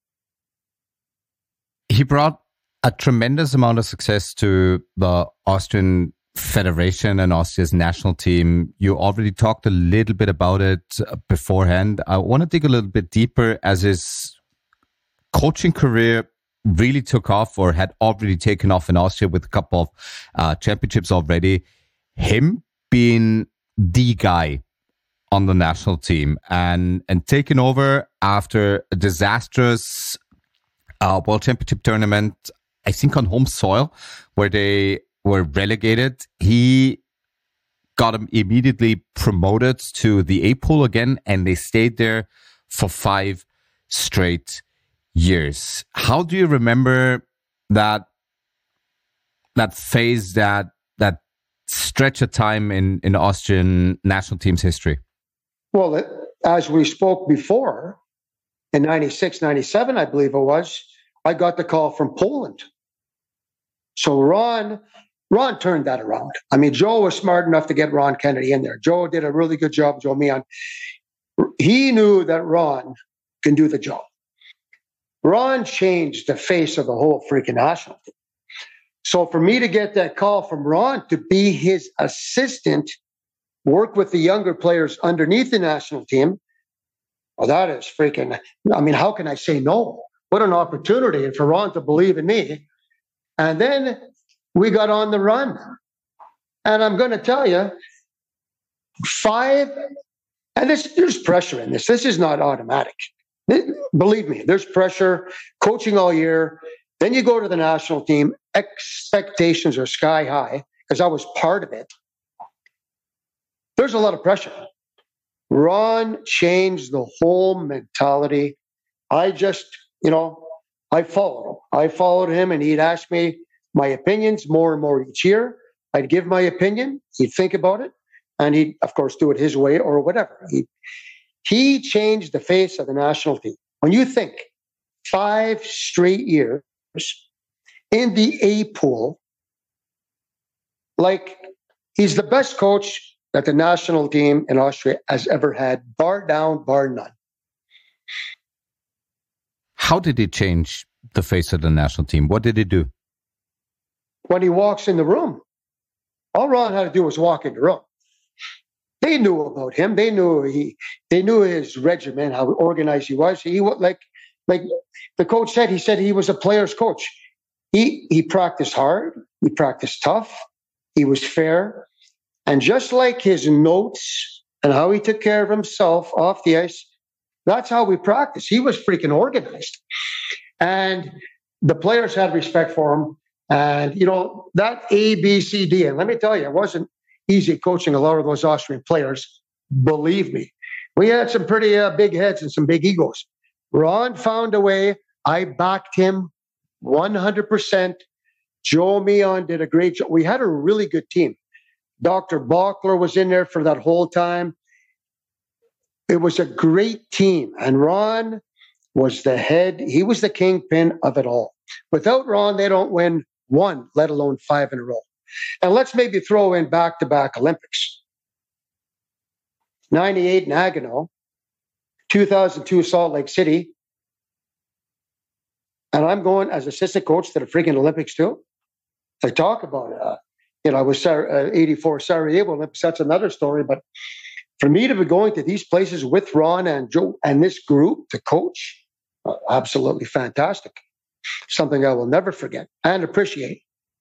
He brought a tremendous amount of success to the Austrian Federation and Austria's national team. You already talked a little bit about it beforehand. I want to dig a little bit deeper, as his coaching career really took off, or had already taken off in Austria with a couple of championships already. Him being the guy on the national team and taking over after a disastrous World Championship tournament, I think on home soil, where they were relegated. He got him immediately promoted to the A pool again, and they stayed there for 5 straight years. How do you remember that phase, that stretch of time in Austrian national team's history? Well, as we spoke before, in 96, 97, I believe it was, I got the call from Poland. So Ron turned that around. I mean, Joe was smart enough to get Ron Kennedy in there. Joe did a really good job, Joe Meehan. He knew that Ron can do the job. Ron changed the face of the whole freaking national team. So for me to get that call from Ron to be his assistant, work with the younger players underneath the national team, well, that is freaking, I mean, how can I say no? What an opportunity. And for Ron to believe in me. And then we got on the run. And I'm going to tell you, there's pressure in this. This is not automatic. Believe me, there's pressure, coaching all year. Then you go to the national team, expectations are sky high, because I was part of it. There's a lot of pressure. Ron changed the whole mentality. I just, I followed him, and he'd ask me my opinions more and more each year. I'd give my opinion. He'd think about it, and he'd, of course, do it his way or whatever. He changed the face of the national team. When you think 5 straight years in the A pool, like, he's the best coach that the national team in Austria has ever had, bar down, bar none. How did he change the face of the national team? What did he do? When he walks in the room, all Ron had to do was walk in the room. They knew about him. They knew his regimen, how organized he was. He was like the coach said. He said he was a player's coach. He practiced hard. He practiced tough. He was fair. And just like his notes and how he took care of himself off the ice, that's how we practiced. He was freaking organized. And the players had respect for him. And, that A, B, C, D. And let me tell you, it wasn't easy coaching a lot of those Austrian players. Believe me. We had some pretty big heads and some big egos. Ron found a way. I backed him 100%. Joe Meehan did a great job. We had a really good team. Dr. Bachler was in there for that whole time. It was a great team. And Ron was the head. He was the kingpin of it all. Without Ron, they don't win 1, let alone 5 in a row. And let's maybe throw in back-to-back Olympics. 98 Nagano, 2002 Salt Lake City. And I'm going as assistant coach to the freaking Olympics too. I talk about it. I was 84 Sarajevo Olympics. That's another story. But for me to be going to these places with Ron and Joe and this group to coach, absolutely fantastic. Something I will never forget and appreciate.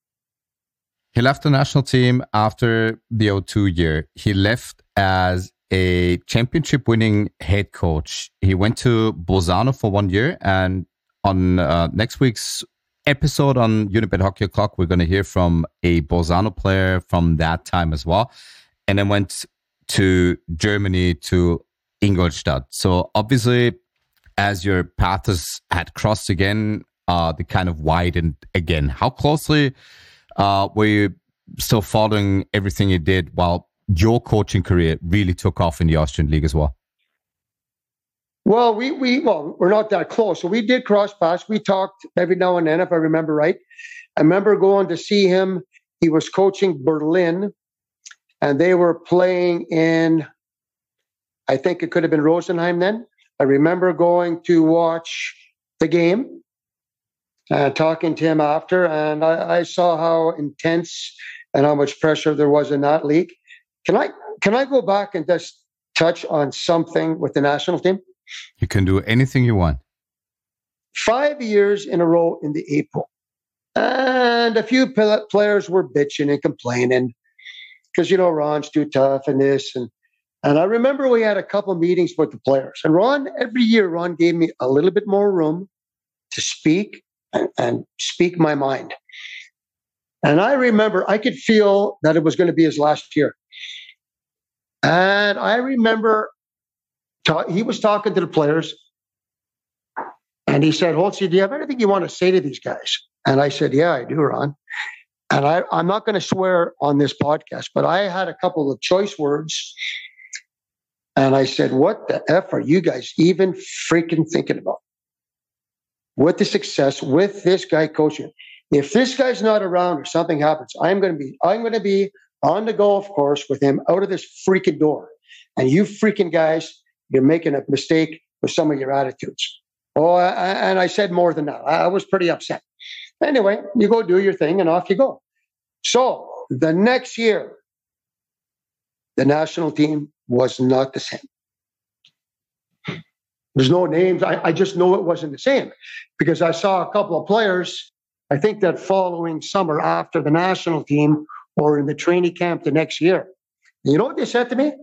He left the national team after the 2002 year. He left as a championship-winning head coach. He went to Bolzano for 1 year, and on next week's episode on Unibet Hockey O'Clock, we're going to hear from a Bolzano player from that time as well, and then went to Germany, to Ingolstadt. So obviously, as your paths had crossed again, they kind of widened again. How closely were you still following everything you did while your coaching career really took off in the Austrian League as well? Well, we're not that close. So we did cross paths. We talked every now and then, if I remember right. I remember going to see him. He was coaching Berlin, and they were playing in, I think it could have been Rosenheim then. I remember going to watch the game and talking to him after, and I saw how intense and how much pressure there was in that league. Can I go back and just touch on something with the national team? You can do anything you want. 5 years in a row in the A pool. And a few players were bitching and complaining because, Ron's too tough and this. And I remember we had a couple meetings with the players. And every year, Ron gave me a little bit more room to speak and speak my mind. And I remember I could feel that it was going to be his last year. And I remember he was talking to the players, and he said, Holtzy, do you have anything you want to say to these guys? And I said, yeah, I do, Ron. and I'm not going to swear on this podcast, but I had a couple of choice words. And I said, what the F are you guys even freaking thinking about? With the success, with this guy coaching. If this guy's not around or something happens, I'm going to be on the golf course with him out of this freaking door. And you freaking guys, you're making a mistake with some of your attitudes. Oh, and I said more than that. I was pretty upset. Anyway, you go do your thing and off you go. So the next year, the national team was not the same. There's no names. I just know it wasn't the same because I saw a couple of players, I think that following summer after the national team or in the training camp the next year. You know what they said to me?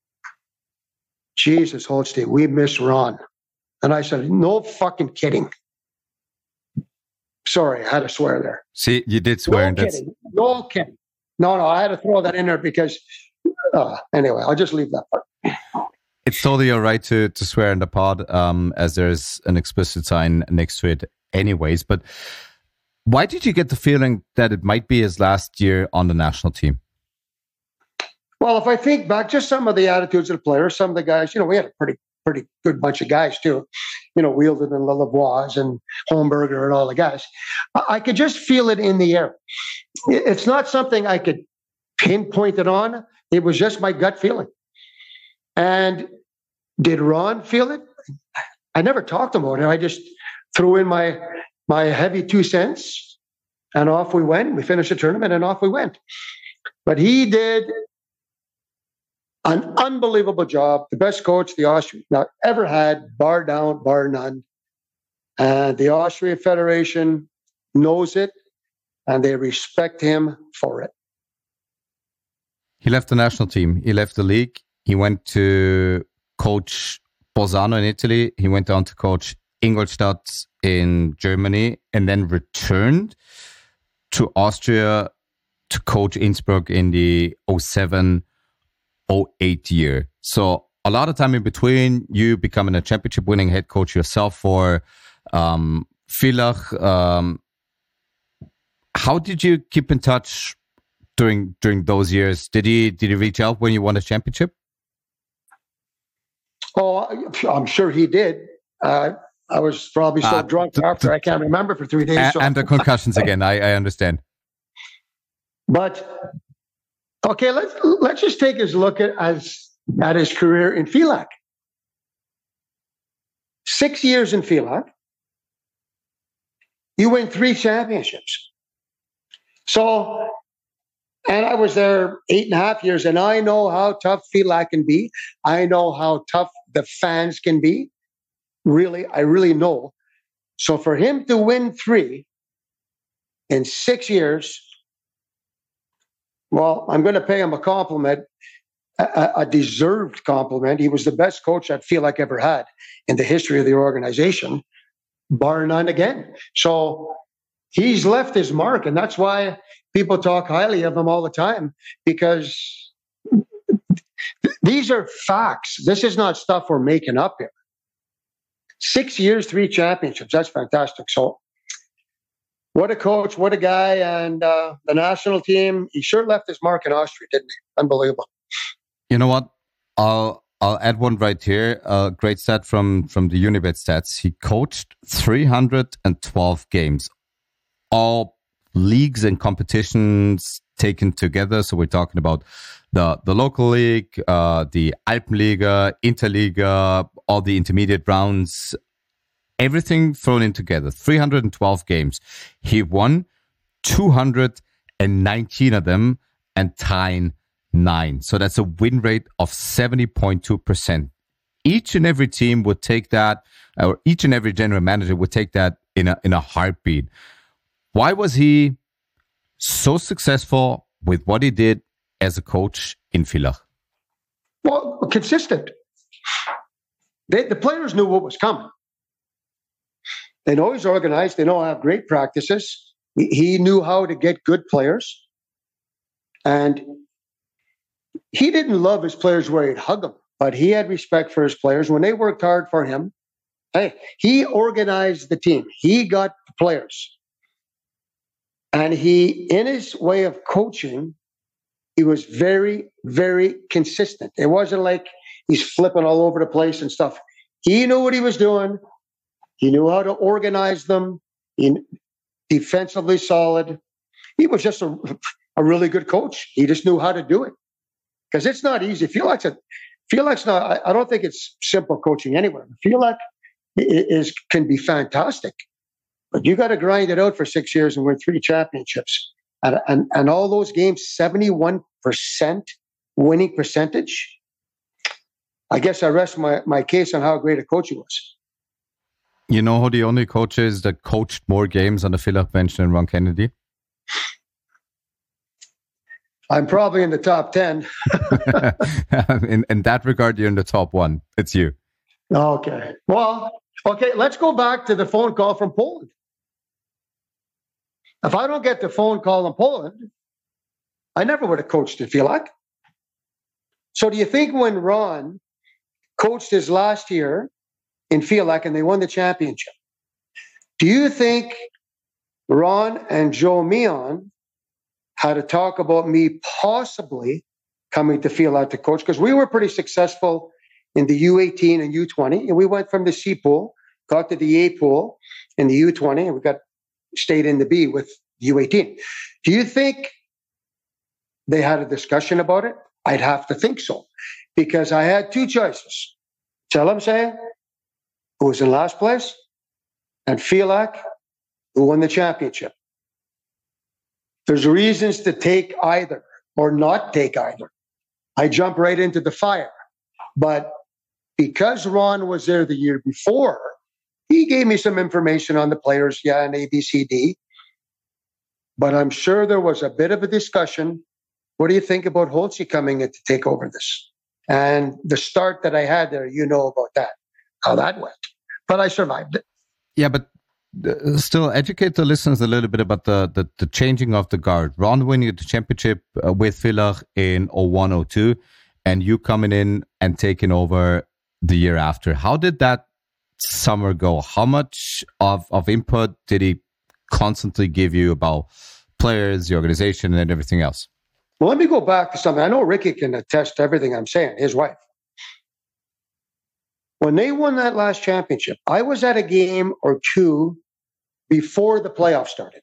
Jesus, Holstein, we miss Ron. And I said, no fucking kidding. Sorry, I had to swear there. See, you did swear. No kidding. No kidding. No, I had to throw that in there because, anyway, I'll just leave that part. It's totally all right to swear in the pod, as there's an explicit sign next to it anyways. But why did you get the feeling that it might be his last year on the national team? Well, if I think back, just some of the attitudes of the players, some of the guys, we had a pretty good bunch of guys too. Wielden and Lavoie and Holmberger and all the guys. I could just feel it in the air. It's not something I could pinpoint it on. It was just my gut feeling. And did Ron feel it? I never talked about it. I just threw in my heavy 2 cents and off we went. We finished the tournament and off we went. But he did an unbelievable job. The best coach the Austrian ever had, bar down, bar none. And the Austrian Federation knows it and they respect him for it. He left the national team. He left the league. He went to coach Bolzano in Italy. He went on to coach Ingolstadt in Germany and then returned to Austria to coach Innsbruck in the 07-08 year. So a lot of time in between, you becoming a championship winning head coach yourself for Villach. How did you keep in touch during those years? Did he reach out when you won a championship? Oh, I'm sure he did. I was probably so drunk after I can't remember for 3 days. And the concussions again, I understand. But okay, let's just take his look at his career in Villach. 6 years in Villach. You win 3 championships. So, and I was there 8.5 years, and I know how tough Villach can be. I know how tough the fans can be. Really, I really know. So for him to win 3 in 6 years, well, I'm going to pay him a compliment, a deserved compliment. He was the best coach that Villach ever had in the history of the organization, bar none again. So he's left his mark, and that's why people talk highly of him all the time, because these are facts. This is not stuff we're making up here. 6 years, 3 championships. That's fantastic. So what a coach, what a guy. And the national team, he sure left his mark in Austria, didn't he? Unbelievable. You know what? I'll add one right here. Great stat from the Unibet stats. He coached 312 games, all leagues and competitions taken together. So we're talking about the local league, the Alpenliga, Interliga, all the intermediate rounds, everything thrown in together. 312 games. He won 219 of them and tied 9. So that's a win rate of 70.2%. Each and every team would take that, or each and every general manager would take that in a heartbeat. Why was he so successful with what he did as a coach in Villach? Well, consistent. The players knew what was coming. They know he's organized. They know how to have great practices. He knew how to get good players. And he didn't love his players where he'd hug them, but he had respect for his players. When they worked hard for him, hey, he organized the team. He got the players. And he, in his way of coaching, he was very, very consistent. It wasn't like he's flipping all over the place and stuff. He knew what he was doing. He knew how to organize them. Defensively solid. He was just a really good coach. He just knew how to do it. Because it's not easy. Felix not, I don't think it's simple coaching anywhere. Felix can be fantastic. But you got to grind it out for 6 years and win 3 championships. And all those games, 71% winning percentage. I guess I rest my case on how great a coach he was. You know who the only coach is that coached more games on the Felix bench than Ron Kennedy? I'm probably in the top 10. in that regard, you're in the top 1. It's you. Okay. Well, let's go back to the phone call from Poland. If I don't get the phone call in Poland, I never would have coached in Felix. So do you think when Ron coached his last year in Felix and they won the championship, do you think Ron and Joe Meehan had a talk about me possibly coming to Felix to coach? Because we were pretty successful in the U18 and U20, and we went from the C pool, got to the A pool in the U20, and we stayed in the B with U18. Do you think they had a discussion about it? I'd have to think so, because I had 2 choices. Telemsay, who was in last place, and Felix, who won the championship. There's reasons to take either or not take either. I jump right into the fire. But because Ron was there the year before, he gave me some information on the players, and ABCD. But I'm sure there was a bit of a discussion. What do you think about Holtzy coming in to take over this? And the start that I had there, you know about that, how that went. But I survived it. Yeah, but still educate the listeners a little bit about the changing of the guard. Ron winning the championship with Villach in 01-02, and you coming in and taking over the year after. How did that summer go? How much of input did he constantly give you about players, the organization, and everything else? Well, let me go back to something. I know Ricky can attest to everything I'm saying, his wife. When they won that last championship, I was at a game or 2 before the playoffs started.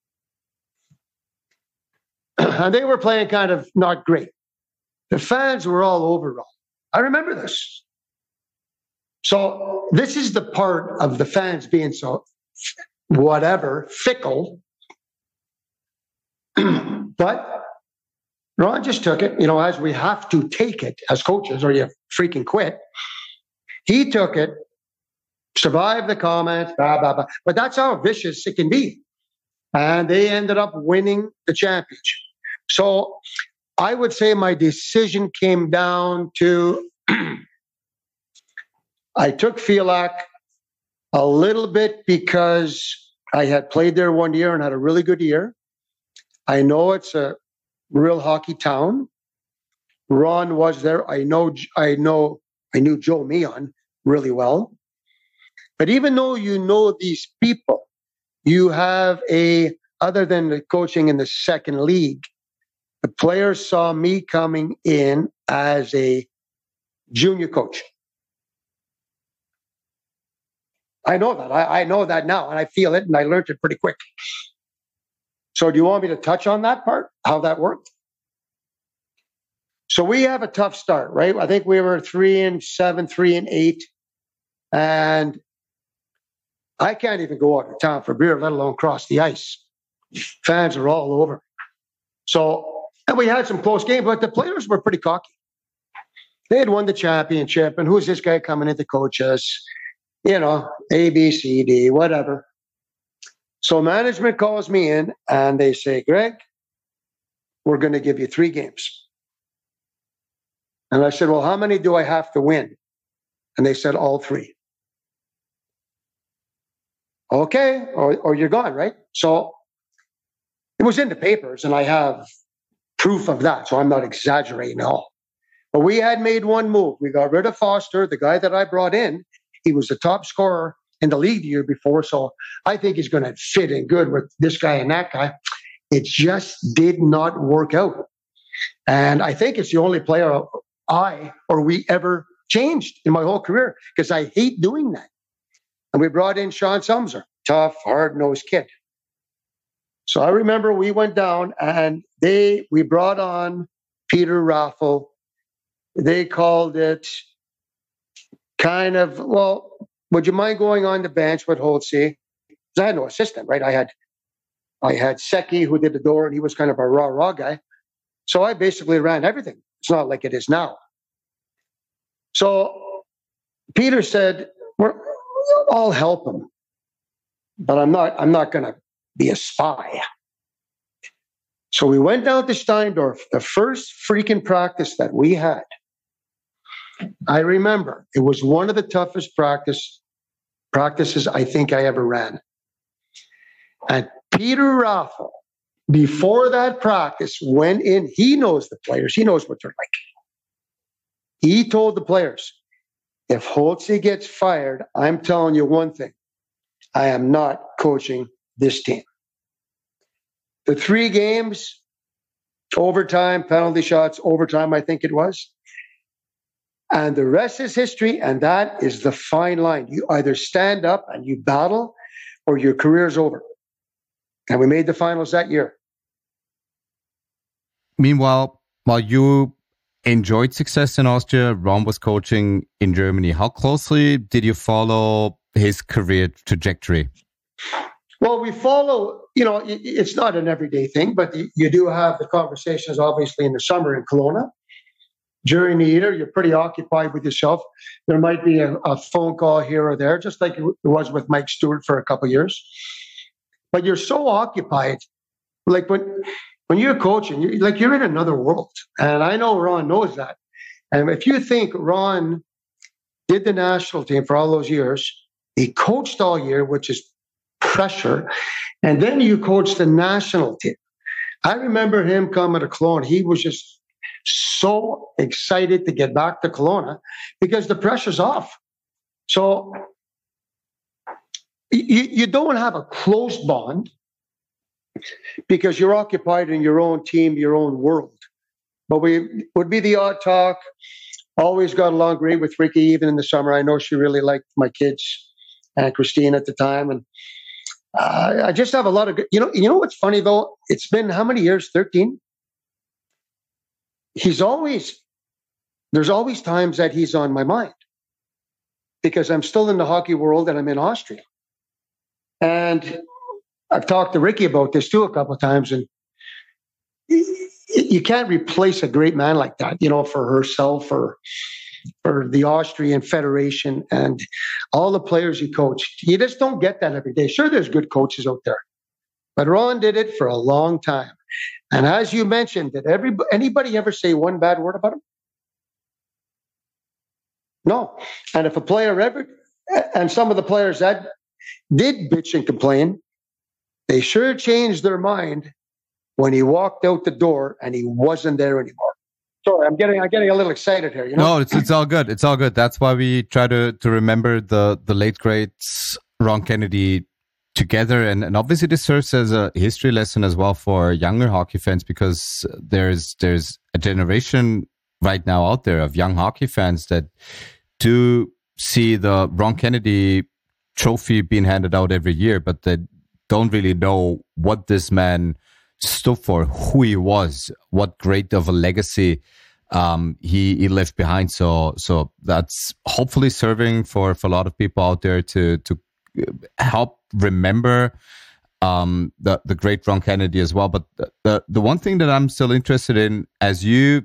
And they were playing kind of not great. The fans were all over Ron. I remember this. So this is the part of the fans being so, fickle. But Ron just took it, as we have to take it as coaches, or you freaking quit. He took it, survived the comments, blah, blah, blah. But that's how vicious it can be. And they ended up winning the championship. So I would say my decision came down to I took Felix a little bit because I had played there 1 year and had a really good year. I know it's a real hockey town. Ron was there. I knew Joe Meehan really well. But even though you know these people, you have other than the coaching in the second league, the players saw me coming in as a junior coach. I know that. I know that now, and I feel it, and I learned it pretty quick. So do you want me to touch on that part, how that worked? So we have a tough start, right? I think we were 3-7, 3-8, and I can't even go out of town for beer, let alone cross the ice. Fans are all over. So, and we had some close games, but the players were pretty cocky. They had won the championship, and who's this guy coming in to coach us? A, B, C, D, whatever. So management calls me in, and they say, Greg, we're going to give you 3 games. And I said, well, how many do I have to win? And they said, all 3. Okay, or you're gone, right? So it was in the papers, and I have proof of that, so I'm not exaggerating at all. But we had made one move. We got rid of Foster, the guy that I brought in. He was the top scorer in the league the year before, so I think he's going to fit in good with this guy and that guy. It just did not work out. And I think it's the only player we ever changed in my whole career, because I hate doing that. And we brought in Sean Sumser, tough, hard-nosed kid. So I remember we went down and we brought on Peter Raffel. They called it kind of, well, would you mind going on the bench with Holtzy? Because I had no assistant, right? I had Secchi, who did the door, and he was kind of a raw guy. So I basically ran everything. It's not like it is now. So Peter said, I'll help him, but I'm not going to be a spy. So we went down to Steindorf, the first freaking practice that we had. I remember it was one of the toughest practices I think I ever ran. And Peter Raffel, before that practice, went in. He knows the players. He knows what they're like. He told the players, if Holtzy gets fired, I'm telling you one thing. I am not coaching this team. The 3 games, overtime, penalty shots, overtime, I think it was. And the rest is history, and that is the fine line. You either stand up and you battle, or your career's over. And we made the finals that year. Meanwhile, while you enjoyed success in Austria, Ron was coaching in Germany. How closely did you follow his career trajectory? Well, we follow, it's not an everyday thing, but you do have the conversations, obviously, in the summer in Kelowna. During the year, you're pretty occupied with yourself. There might be a phone call here or there, just like it was with Mike Stewart for a couple of years. But you're so occupied, like when you're coaching, you're in another world. And I know Ron knows that. And if you think Ron did the national team for all those years, he coached all year, which is pressure, and then you coach the national team. I remember him coming to Kelowna. He was just so excited to get back to Kelowna because the pressure's off. So you don't have a close bond because you're occupied in your own team, your own world. But we would be the odd talk. Always got along great with Ricky, even in the summer. I know she really liked my kids and Christine at the time. And I just have a lot of good, you know what's funny though? It's been how many years? 13? There's always times that he's on my mind because I'm still in the hockey world and I'm in Austria. And I've talked to Ricky about this too a couple of times, and you can't replace a great man like that, for herself or for the Austrian Federation and all the players he coached. You just don't get that every day. Sure, there's good coaches out there, but Ron did it for a long time. And as you mentioned, did anybody ever say one bad word about him? No. And if a player and some of the players that did bitch and complain, they sure changed their mind when he walked out the door and he wasn't there anymore. Sorry, I'm getting a little excited here. No, it's all good. It's all good. That's why we try to remember the late greats Ron Kennedy together, and obviously this serves as a history lesson as well for younger hockey fans, because there's a generation right now out there of young hockey fans that do see the Ron Kennedy trophy being handed out every year, but they don't really know what this man stood for, who he was, what great of a legacy he left behind. So that's hopefully serving for a lot of people out there to help remember the great Ron Kennedy as well. But the one thing that I'm still interested in, as your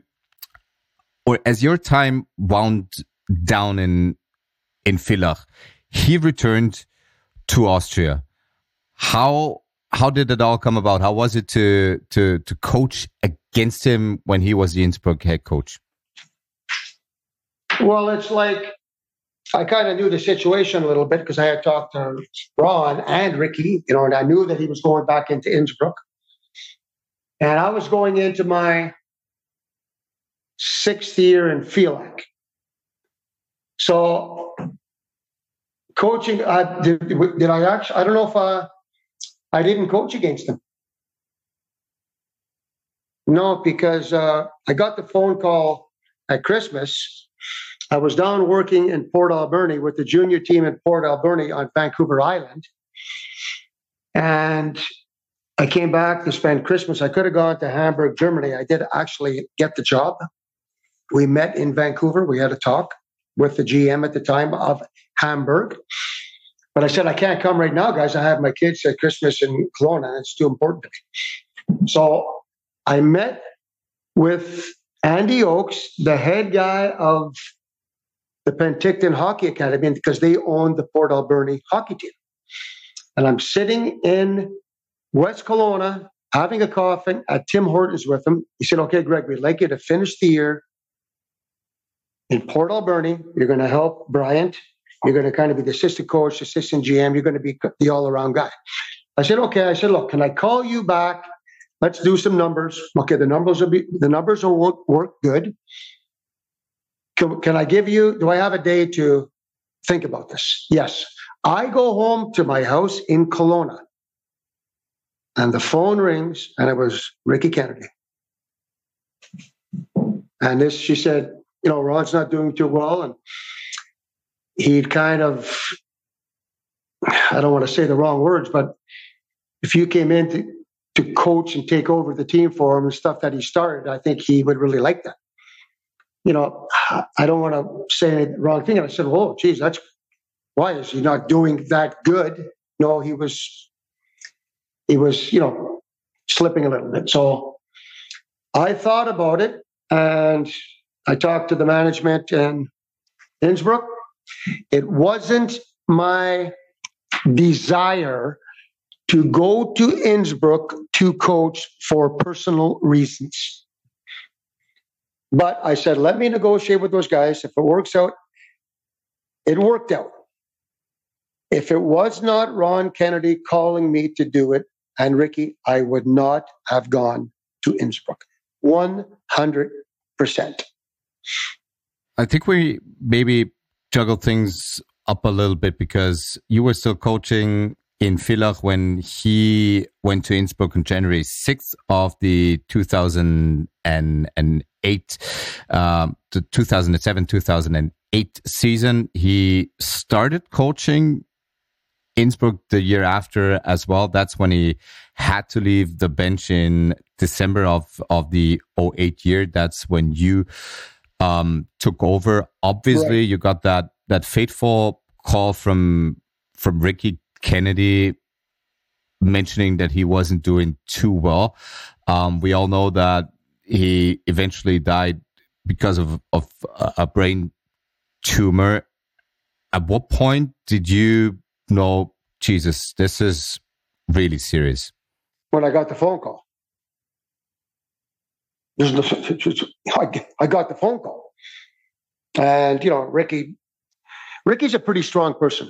time wound down in Villach, he returned to Austria. How did it all come about? How was it to coach against him when he was the Innsbruck head coach? Well, it's like I kind of knew the situation a little bit because I had talked to Ron and Ricky, and I knew that he was going back into Innsbruck. And I was going into my 6th year in Villach. So coaching, did I actually, I don't know if I didn't coach against him. No, because I got the phone call at Christmas. I was down working in Port Alberni with the junior team in Port Alberni on Vancouver Island. And I came back to spend Christmas. I could have gone to Hamburg, Germany. I did actually get the job. We met in Vancouver. We had a talk with the GM at the time of Hamburg. But I said, I can't come right now, guys. I have my kids at Christmas in Kelowna, and it's too important to me. So I met with Andy Oakes, the head guy of the Penticton Hockey Academy, because they own the Port Alberni hockey team. And I'm sitting in West Kelowna having a coffee at Tim Hortons with him. He said, okay, Greg, we'd like you to finish the year in Port Alberni. You're going to help Bryant. You're going to kind of be the assistant coach, assistant GM. You're going to be the all-around guy. I said, okay. I said, look, can I call you back? Let's do some numbers. Okay, the numbers will work good. Can I give you, do I have a day to think about this? Yes. I go home to my house in Kelowna, and the phone rings, and it was Ricky Kennedy. And she said, Ron's not doing too well, and he'd kind of, I don't want to say the wrong words, but if you came in to coach and take over the team for him and stuff that he started, I think he would really like that. I don't want to say the wrong thing. And I said, oh, geez, why is he not doing that good? No, he was, slipping a little bit. So I thought about it, and I talked to the management in Innsbruck. It wasn't my desire to go to Innsbruck to coach for personal reasons. But I said, let me negotiate with those guys. If it works out, it worked out. If it was not Ron Kennedy calling me to do it, and Ricky, I would not have gone to Innsbruck. 100%. I think we maybe juggled things up a little bit, because you were still coaching in Villach when he went to Innsbruck on January 6th of the 2008, the 2007-2008 season. He started coaching Innsbruck the year after as well. That's when he had to leave the bench in December of the 08 year. That's when you took over. Obviously, right. You got that fateful call from Ricky Kennedy mentioning that he wasn't doing too well. We all know that he eventually died because of a brain tumor. At what point did you know, Jesus, this is really serious? When I got the phone call. I got the phone call. And, Ricky's a pretty strong person.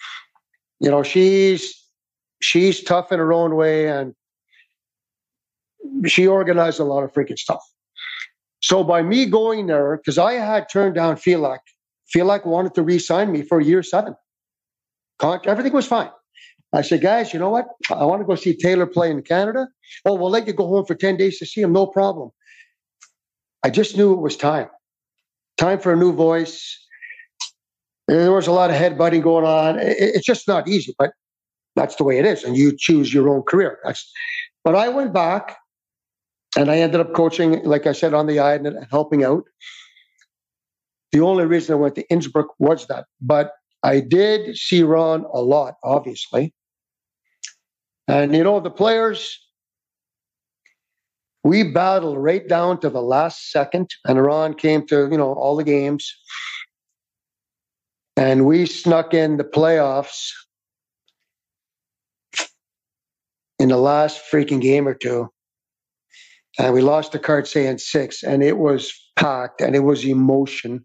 She's tough in her own way, and she organized a lot of freaking stuff. So by me going there, because I had turned down Villach wanted to re-sign me for year 7. Everything was fine. I said, guys, you know what? I want to go see Taylor play in Canada. Oh, we'll let you go home for 10 days to see him. No problem. I just knew it was time. Time for a new voice. There was a lot of headbutting going on. It's just not easy, but that's the way it is. And you choose your own career. But I went back, and I ended up coaching, like I said, on the island and helping out. The only reason I went to Innsbruck was that. But I did see Ron a lot, obviously. And, the players, we battled right down to the last second. And Ron came to, all the games. And we snuck in the playoffs in the last freaking game or two. And we lost to Cartier in 6. And it was packed, and it was emotion.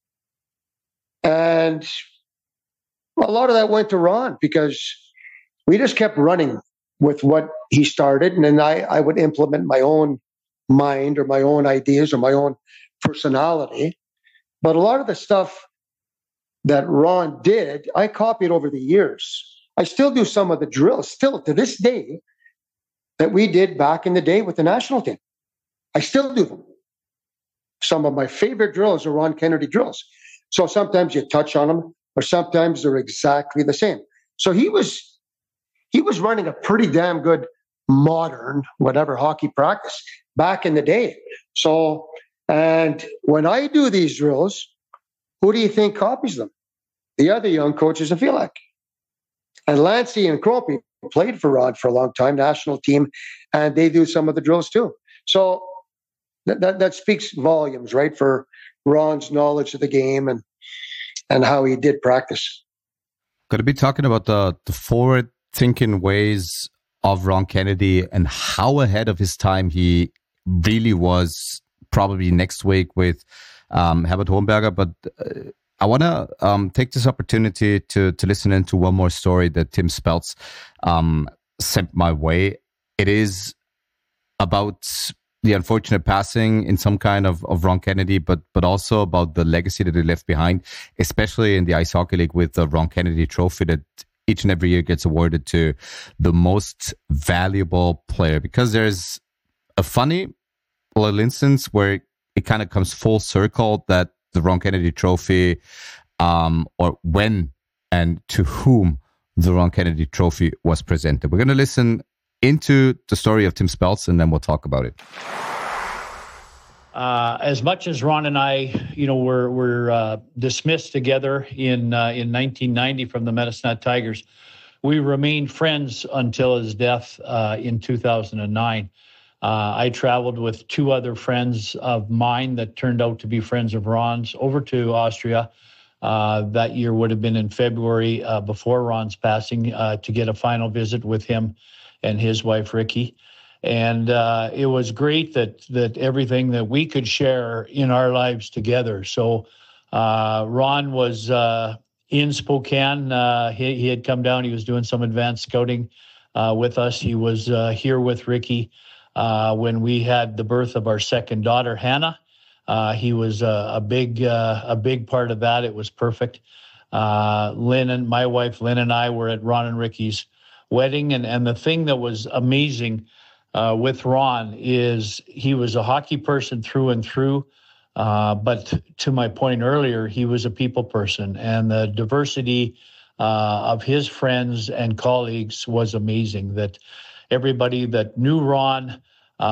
And a lot of that went to Ron, because we just kept running with what he started. And then I would implement my own mind or my own ideas or my own personality. But a lot of the stuff that Ron did, I copied over the years. I still do some of the drills, still to this day, that we did back in the day with the national team. I still do them. Some of my favorite drills are Ron Kennedy drills. So sometimes you touch on them, or sometimes they're exactly the same. So he was running a pretty damn good modern, whatever, hockey practice back in the day. So, and when I do these drills, who do you think copies them? The other young coaches in Fielak. And Lancey and Kroenke played for Ron for a long time, national team, and they do some of the drills too. So that speaks volumes, right, for Ron's knowledge of the game and how he did practice. Going to be talking about the forward-thinking ways of Ron Kennedy and how ahead of his time he really was. Probably next week with Herbert Hohenberger, but I want to take this opportunity to listen into one more story that Tim Speltz sent my way. It is about the unfortunate passing in some kind of Ron Kennedy, but also about the legacy that he left behind, especially in the Ice Hockey League with the Ron Kennedy Trophy that each and every year gets awarded to the most valuable player. Because there's a funny little instance where it kind of comes full circle that the Ron Kennedy Trophy, or when and to whom the Ron Kennedy Trophy was presented. We're going to listen into the story of Tim Speltz, and then we'll talk about it. As much as Ron and I, were dismissed together in 1990 from the Medicine Hat Tigers, we remained friends until his death in 2009. I traveled with two other friends of mine that turned out to be friends of Ron's over to Austria. That year would have been in February before Ron's passing to get a final visit with him and his wife, Ricky. And it was great that everything that we could share in our lives together. So Ron was in Spokane. He had come down. He was doing some advanced scouting with us. He was here with Ricky when we had the birth of our second daughter, Hannah. He was a big part of that. It was perfect. My wife Lynn and I were at Ron and Ricky's wedding, and the thing that was amazing with Ron is he was a hockey person through and through, but to my point earlier, he was a people person, and the diversity of his friends and colleagues was amazing. That everybody that knew Ron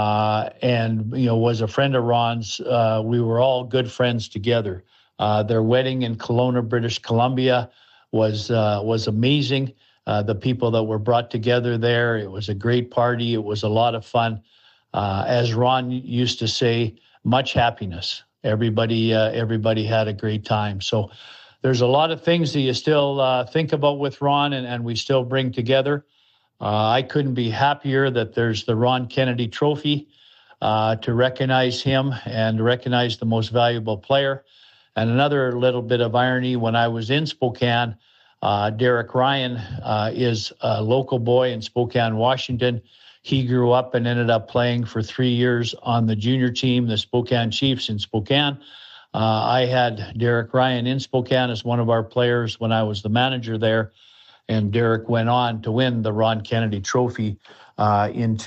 and was a friend of Ron's, we were all good friends together. Their wedding in Kelowna, British Columbia, was amazing. The people that were brought together there, it was a great party. It was a lot of fun. As Ron used to say, much happiness. Everybody had a great time. So there's a lot of things that you still think about with Ron, and we still bring together. I couldn't be happier that there's the Ron Kennedy Trophy to recognize him and recognize the most valuable player. And another little bit of irony, when I was in Spokane, Derek Ryan is a local boy in Spokane, Washington. He grew up and ended up playing for 3 years on the junior team, the Spokane Chiefs in Spokane. I had Derek Ryan in Spokane as one of our players when I was the manager there. And Derek went on to win the Ron Kennedy Trophy in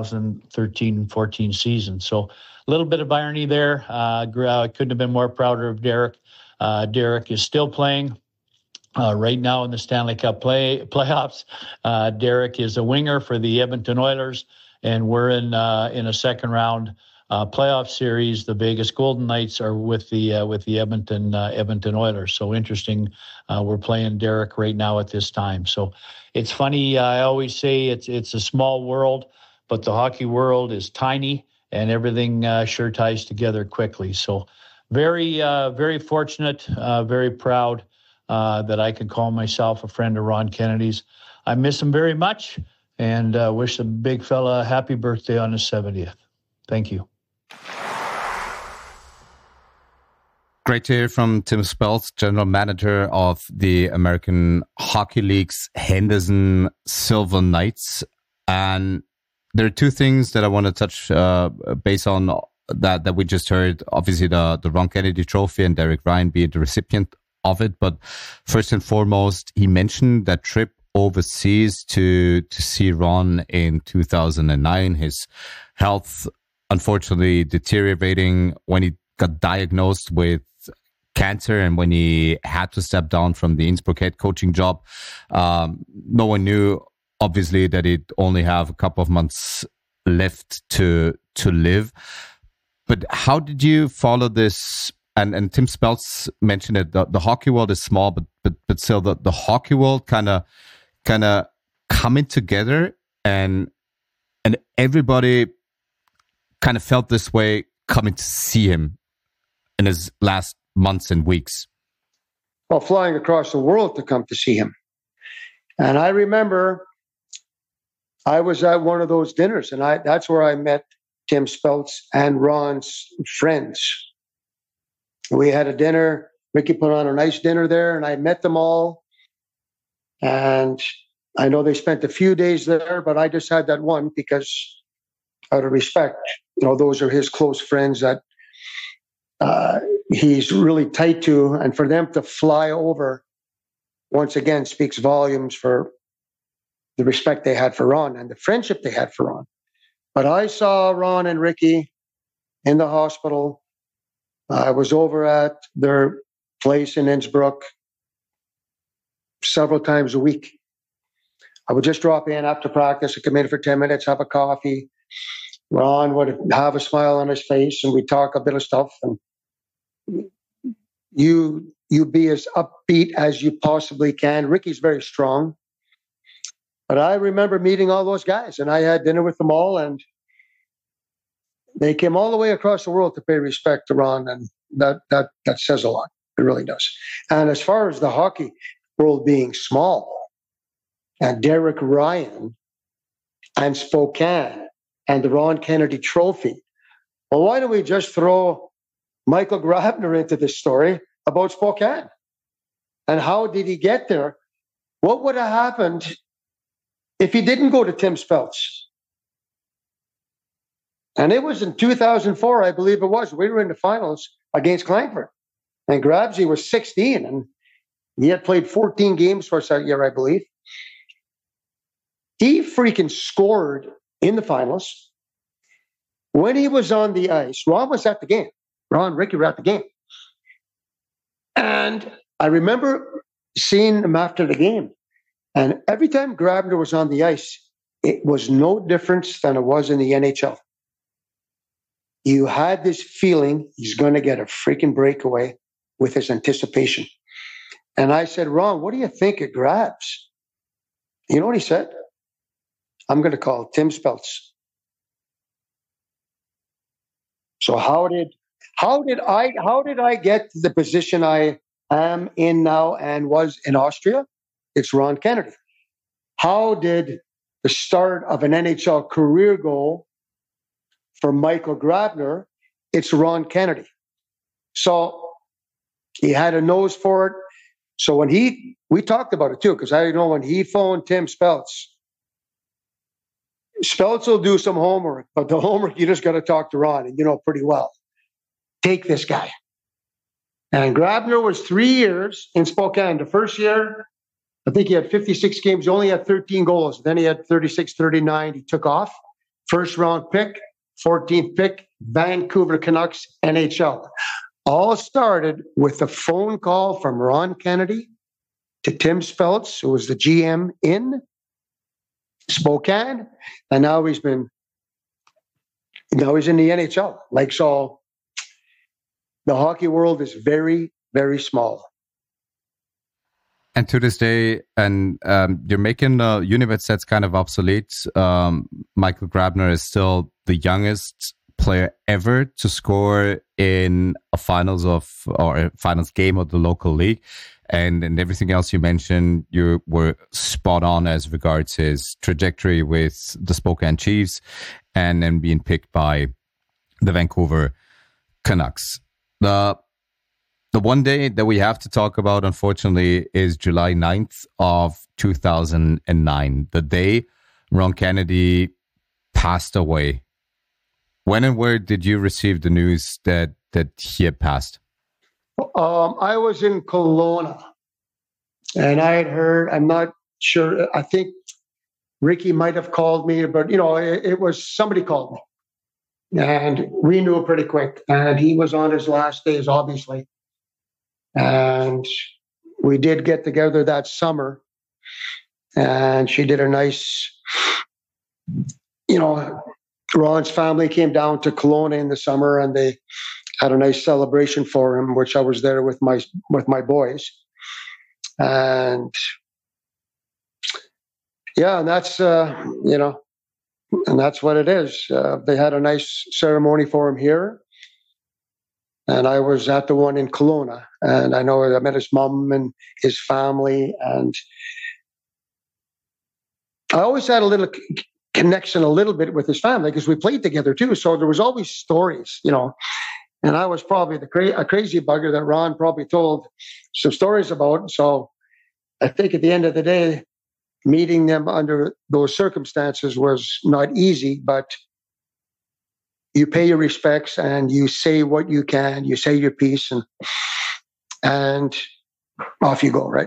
2013-14 season. So a little bit of irony there. I couldn't have been more prouder of Derek. Derek is still playing right now in the Stanley Cup playoffs. Derek is a winger for the Edmonton Oilers, and we're in a second round playoff series. The Vegas Golden Knights are with the Edmonton Oilers. So interesting. We're playing Derek right now at this time. So it's funny. I always say it's a small world, but the hockey world is tiny, and everything sure ties together quickly. So very, very fortunate, very proud that I could call myself a friend of Ron Kennedy's. I miss him very much, and wish the big fella a happy birthday on his 70th. Thank you. Great to hear from Tim Speltz, General Manager of the American Hockey League's Henderson Silver Knights. And there are two things that I want to touch base on that we just heard. Obviously, the Ron Kennedy Trophy and Derek Ryan being the recipient of it. But first and foremost, he mentioned that trip overseas to see Ron in 2009. His health unfortunately deteriorating when he got diagnosed with cancer and when he had to step down from the Innsbruck head coaching job. No one knew, obviously, that he'd only have a couple of months left to live. But how did you follow this? And Tim Speltz mentioned it. The hockey world is small, but still the hockey world kind of coming together, and everybody kind of felt this way coming to see him in his last months and weeks. Well, flying across the world to come to see him. And I remember I was at one of those dinners, and that's where I met Tim Speltz and Ron's friends. We had a dinner. Ricky put on a nice dinner there, and I met them all. And I know they spent a few days there, but I just had that one because out of respect, those are his close friends that he's really tight to. And for them to fly over, once again, speaks volumes for the respect they had for Ron and the friendship they had for Ron. But I saw Ron and Ricky in the hospital. I was over at their place in Innsbruck several times a week. I would just drop in after practice and come in for 10 minutes, have a coffee. Ron would have a smile on his face, and we'd talk a bit of stuff. And you be as upbeat as you possibly can. Ricky's very strong. But I remember meeting all those guys, and I had dinner with them all, and they came all the way across the world to pay respect to Ron, and that says a lot. It really does. And as far as the hockey world being small, and Derek Ryan and Spokane and the Ron Kennedy Trophy, well, why don't we just throw Michael Grabner into this story about Spokane? And how did he get there? What would have happened if he didn't go to Tim Speltz? And it was in 2004, I believe it was. We were in the finals against Clangford. And Grabsy was 16, and he had played 14 games for us that year, I believe. He freaking scored in the finals. When he was on the ice, Ron was at the game. Ron and Ricky were at the game. And I remember seeing him after the game. And every time Grabner was on the ice, it was no difference than it was in the NHL. You had this feeling he's going to get a freaking breakaway with his anticipation. And I said, Ron, what do you think it grabs? You know what he said? I'm going to call Tim Speltz. So how did I get to the position I am in now and was in Austria? It's Ron Kennedy. How did the start of an NHL career go for Michael Grabner? It's Ron Kennedy. So he had a nose for it. So when we talked about it too, because I know when he phoned Tim Speltz will do some homework, but the homework, you just got to talk to Ron, and you know pretty well. Take this guy. And Grabner was 3 years in Spokane. The first year, I think he had 56 games. He only had 13 goals. Then he had 36, 39. He took off. First round pick, 14th pick, Vancouver Canucks, NHL. All started with a phone call from Ron Kennedy to Tim Speltz, who was the GM in Spokane. And now he's in the NHL. So the hockey world is very, very small. And to this day, and you're making Unibet sets kind of obsolete. Michael Grabner is still the youngest player ever to score in a finals game of the local league. And everything else you mentioned, you were spot on as regards his trajectory with the Spokane Chiefs and then being picked by the Vancouver Canucks. The one day that we have to talk about, unfortunately, is July 9th of 2009, the day Ron Kennedy passed away. When and where did you receive the news that he had passed? I was in Kelowna, and I had heard, I'm not sure, I think Ricky might have called me, but, it was somebody called me. And we knew pretty quick. And he was on his last days, obviously. And we did get together that summer. And she did a nice, Ron's family came down to Kelowna in the summer, and they had a nice celebration for him, which I was there with my boys. And yeah, and that's, and that's what it is. They had a nice ceremony for him here. And I was at the one in Kelowna. And I know I met his mom and his family. And I always had a little connection a little bit with his family because we played together too. So there was always stories, And I was probably a crazy bugger that Ron probably told some stories about. So I think at the end of the day, meeting them under those circumstances was not easy, but you pay your respects and you say what you can, you say your piece, and off you go, right?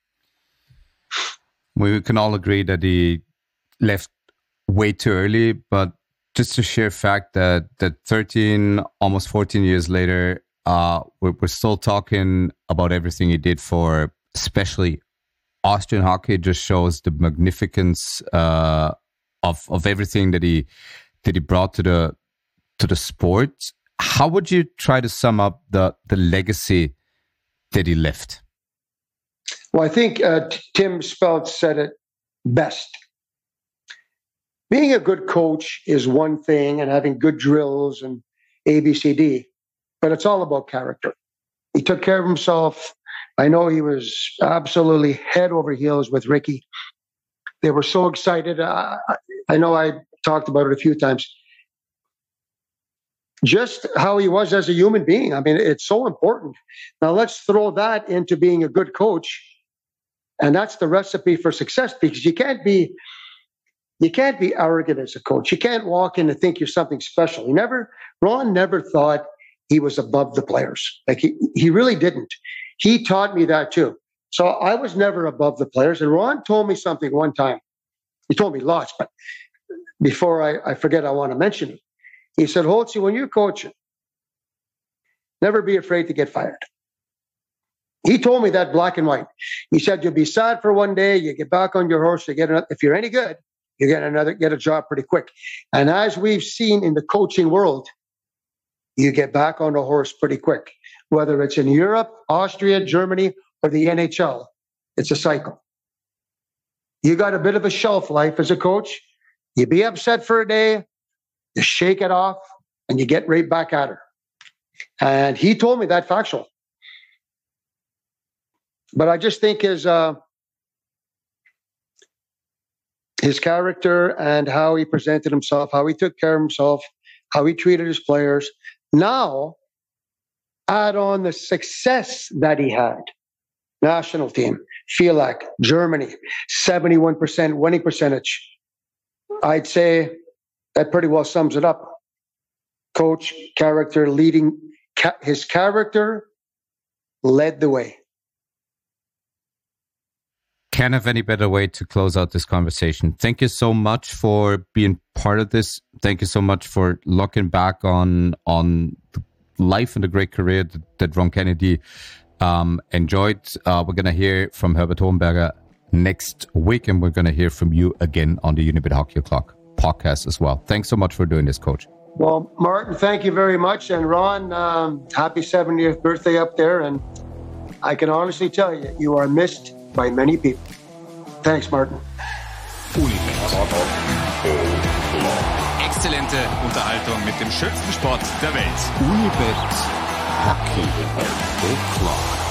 We can all agree that he left way too early, but just the sheer fact that 13, almost 14 years later, we're still talking about everything he did for especially Austrian hockey just shows the magnificence of everything that he brought to the sport. How would you try to sum up the legacy that he left? Well, I think Tim Spelt said it best. Being a good coach is one thing, and having good drills and ABCD, but it's all about character. He took care of himself. I know he was absolutely head over heels with Ricky. They were so excited. I know I talked about it a few times. Just how he was as a human being. I mean, it's so important. Now let's throw that into being a good coach. And that's the recipe for success, because you can't be arrogant as a coach. You can't walk in and think you're something special. Ron never thought he was above the players. Like he really didn't. He taught me that too. So I was never above the players. And Ron told me something one time. He told me lots, but before I forget, I want to mention it. He said, Holtzy, when you're coaching, never be afraid to get fired. He told me that black and white. He said, you'll be sad for one day, you get back on your horse, if you're any good, you get a job pretty quick. And as we've seen in the coaching world, you get back on the horse pretty quick. Whether it's in Europe, Austria, Germany, or the NHL, it's a cycle. You got a bit of a shelf life as a coach. You be upset for a day, you shake it off, and you get right back at her. And he told me that factual. But I just think his character and how he presented himself, how he took care of himself, how he treated his players. Now, add on the success that he had. National team, Fielak, Germany, 71% winning percentage. I'd say that pretty well sums it up. Coach, character, leading. His character led the way. Can't have any better way to close out this conversation. Thank you so much for being part of this. Thank you so much for looking back on the life and the great career that Ron Kennedy enjoyed. We're going to hear from Herbert Hohenberger next week, and we're going to hear from you again on the Unibet Hockey Clock podcast as well. Thanks so much for doing this, Coach. Well, Martin, thank you very much. And Ron, happy 70th birthday up there. And I can honestly tell you, you are missed by many people. Thanks, Martin. Exzellente Unterhaltung mit dem schönsten Sport der Welt. Unibet Hockey O'Clock.